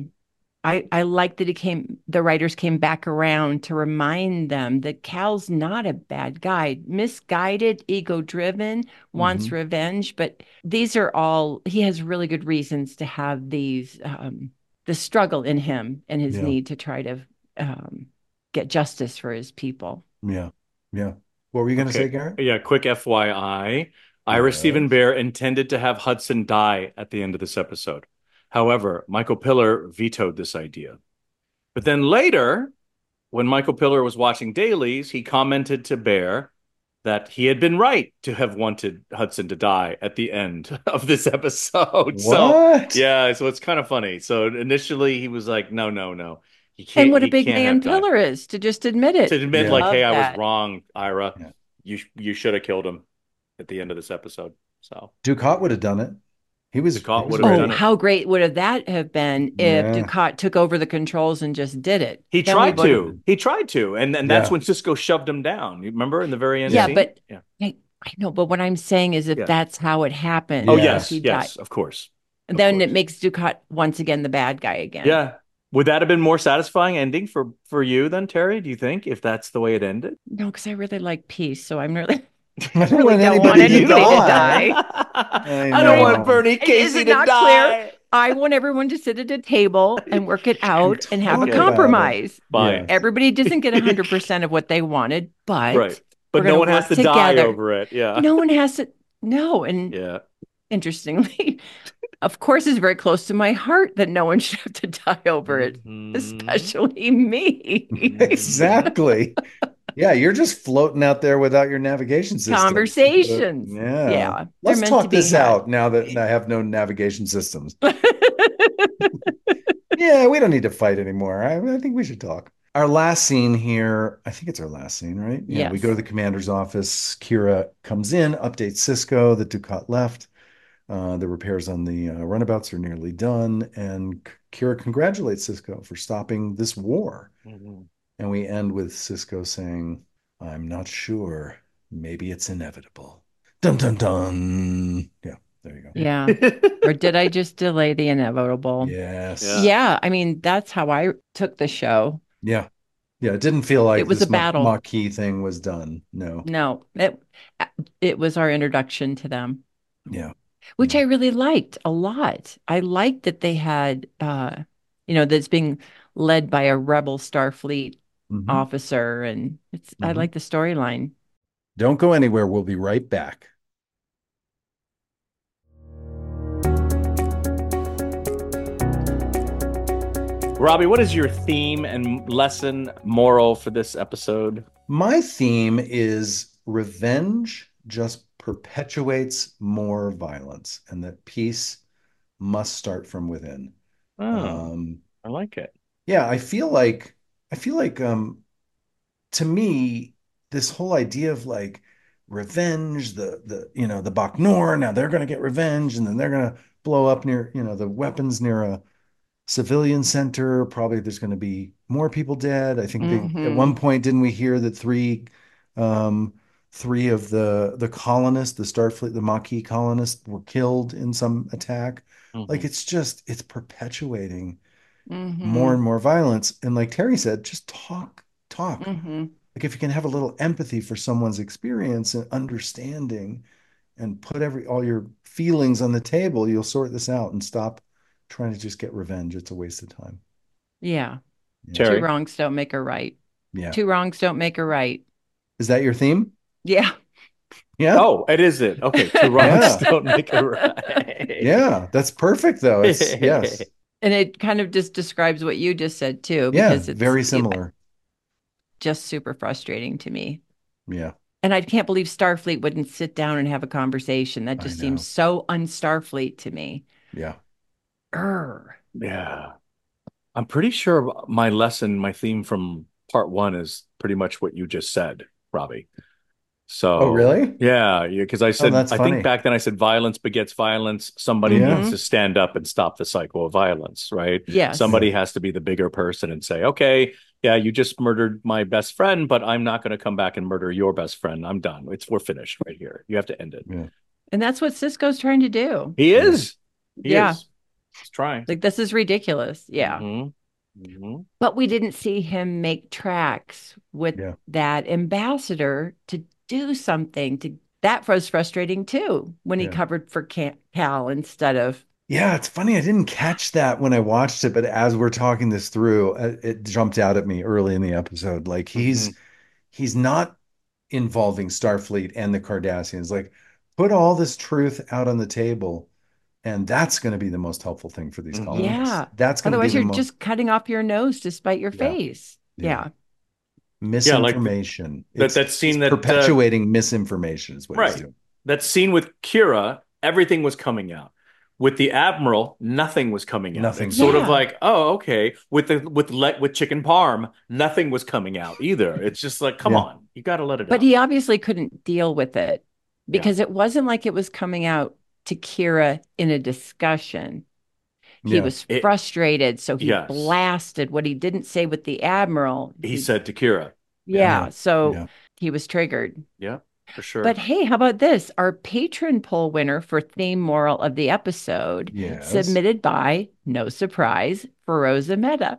I like that the writers came back around to remind them that Cal's not a bad guy, misguided, ego-driven, wants revenge, but these are all, he has really good reasons to have these, the struggle in him and his need to try to get justice for his people. Yeah. Yeah. What were you going to say, Garrett? Yeah, quick FYI. Ira Stephen Bear intended to have Hudson die at the end of this episode. However, Michael Piller vetoed this idea. But then later, when Michael Piller was watching dailies, he commented to Bear that he had been right to have wanted Hudson to die at the end of this episode. What? So it's kind of funny. So initially he was like, no. And what a big man Piller is to just admit it. To admit, Love hey, I that. was wrong, Ira. Yeah. You should have killed him at the end of this episode. So Ducat would have done it. Ducat would have done it. How great would that have been if Ducat took over the controls and just did it? He tried to. And that's when Cisco shoved him down. You remember in the very end? Yeah, scene? but I know. But what I'm saying is, if that's how it happened, oh yes, of course. Then it makes Ducat once again the bad guy again. Yeah. Would that have been more satisfying ending for you then, Terry? Do you think, if that's the way it ended? No, because I really like peace, so I'm really. I don't want anybody to die. I don't want Bernie Casey to die. Clear? I want everyone to sit at a table and work it out and have a compromise. Fine. Everybody doesn't get 100% of what they wanted, but no one has to die over it. Yeah. No one has to. No, and interestingly, of course, it's very close to my heart that no one should have to die over it, especially me. Exactly. Yeah, you're just floating out there without your navigation system. Conversations. Yeah. Let's talk this out now that I have no navigation systems. Yeah, we don't need to fight anymore. I think we should talk. Our last scene here, I think it's our last scene, right? Yeah. Yes. We go to the commander's office. Kira comes in, updates Cisco that Ducat left. The repairs on the runabouts are nearly done. And Kira congratulates Cisco for stopping this war. Mm-hmm. And we end with Cisco saying, I'm not sure. Maybe it's inevitable. Dun, dun, dun. Yeah, There you go. Yeah. Or did I just delay the inevitable? Yes. Yeah. I mean, that's how I took the show. Yeah. Yeah. It didn't feel like It was this a battle. Maquis thing was done. No. No, it was our introduction to them. Yeah. Which I really liked a lot. I liked that they had, that's being led by a rebel Starfleet officer, and I like the storyline. Don't go anywhere. We'll be right back. Robbie, what is your theme and lesson moral for this episode? My theme is revenge just perpetuates more violence, and that peace must start from within. I like it. Yeah, I feel like to me, this whole idea of like revenge, the Bach Nor, now they're gonna get revenge, and then they're gonna blow up near, the weapons near a civilian center. Probably there's going to be more people dead. I think at one point, didn't we hear that three of the colonists, the Starfleet, the Maquis colonists, were killed in some attack? Like it's perpetuating more and more violence. And like Terry said, just talk. Like if you can have a little empathy for someone's experience and understanding, and put all your feelings on the table, you'll sort this out and stop trying to just get revenge. It's a waste of time. Yeah. Terry? 2 wrongs don't make a right. Yeah. 2 wrongs don't make a right. Is that your theme? Yeah. Yeah. Oh, it is it. Okay. 2 wrongs don't make a right. Yeah. That's perfect though. Yes. And it kind of just describes what you just said too. Because it's very similar. Just super frustrating to me. Yeah. And I can't believe Starfleet wouldn't sit down and have a conversation. That just seems so un-Starfleet to me. Yeah. Yeah. I'm pretty sure my theme from part 1 is pretty much what you just said, Robbie. So, oh, really? Yeah. Because I said, I think back then I said violence begets violence. Somebody needs to stand up and stop the cycle of violence, right? Yes. Somebody has to be the bigger person and say, okay, yeah, you just murdered my best friend, but I'm not going to come back and murder your best friend. I'm done. We're finished right here. You have to end it. Yeah. And that's what Sisko's trying to do. He is. He Yeah. is. He's trying. Like, this is ridiculous. Yeah. But we didn't see him make tracks with that ambassador to do something. That was frustrating too, when he covered for Cal instead of. Yeah, it's funny. I didn't catch that when I watched it, but as we're talking this through, it jumped out at me early in the episode. Like he's not involving Starfleet and the Cardassians. Like, put all this truth out on the table, and that's going to be the most helpful thing for these colonists. Yeah, that's going otherwise to be you're just cutting off your nose to spite your face. Yeah. Misinformation. That scene that perpetuating misinformation is what he's doing. That scene with Kira, everything was coming out. With the Admiral, nothing was coming out. Nothing. It's sort of like, oh, okay. With Chicken Parm, nothing was coming out either. It's just like, come on, you got to let it out. But he obviously couldn't deal with it because it wasn't like it was coming out to Kira in a discussion. He was frustrated, so he blasted what he didn't say with the Admiral. He said to Kira. So he was triggered. Yeah, for sure. But hey, how about this? Our patron poll winner for theme moral of the episode, submitted by, no surprise, Feroza Mehta.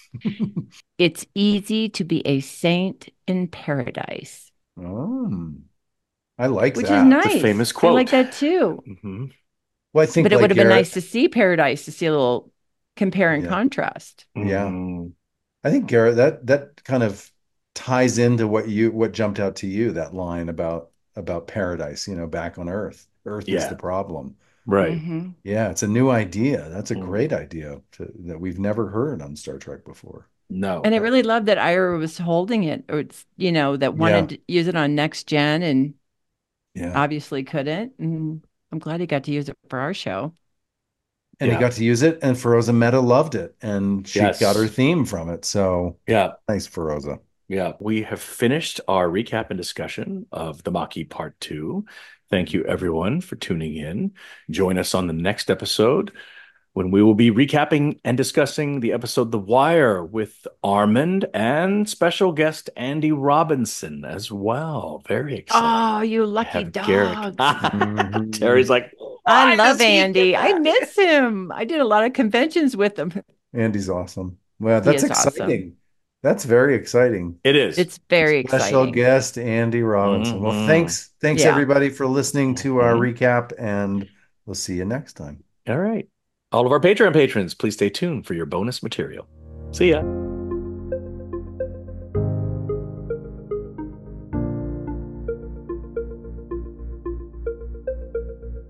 It's easy to be a saint in paradise. Oh, I like that. Which is nice. It's a famous quote. I like that too. Well, I think, but it would have been nice to see paradise, to see a little compare and contrast. Yeah, I think Garrett, that kind of ties into what jumped out to you, that line about paradise, back on Earth. Earth is the problem. Right. Yeah, it's a new idea. That's a great idea that we've never heard on Star Trek before. No. And I really love that Ira was holding it, or that wanted to use it on Next Gen and obviously couldn't. And I'm glad he got to use it for our show. And he got to use it, and Feroza Mehta loved it, and she got her theme from it. So nice, Feroza. Yeah, we have finished our recap and discussion of the Maquis Part 2. Thank you, everyone, for tuning in. Join us on the next episode when we will be recapping and discussing the episode The Wire with Armand and special guest Andy Robinson as well. Very exciting. Oh, you lucky dogs. Terry's like, I love Andy. I miss him. I did a lot of conventions with him. Andy's awesome. Well, He that's is exciting. awesome. That's very exciting. It is. It's very Special exciting. guest Andy Robinson. Well, thanks Yeah. everybody for listening to our recap, and we'll see you next time. All right. All of our Patreon patrons, please stay tuned for your bonus material. See ya.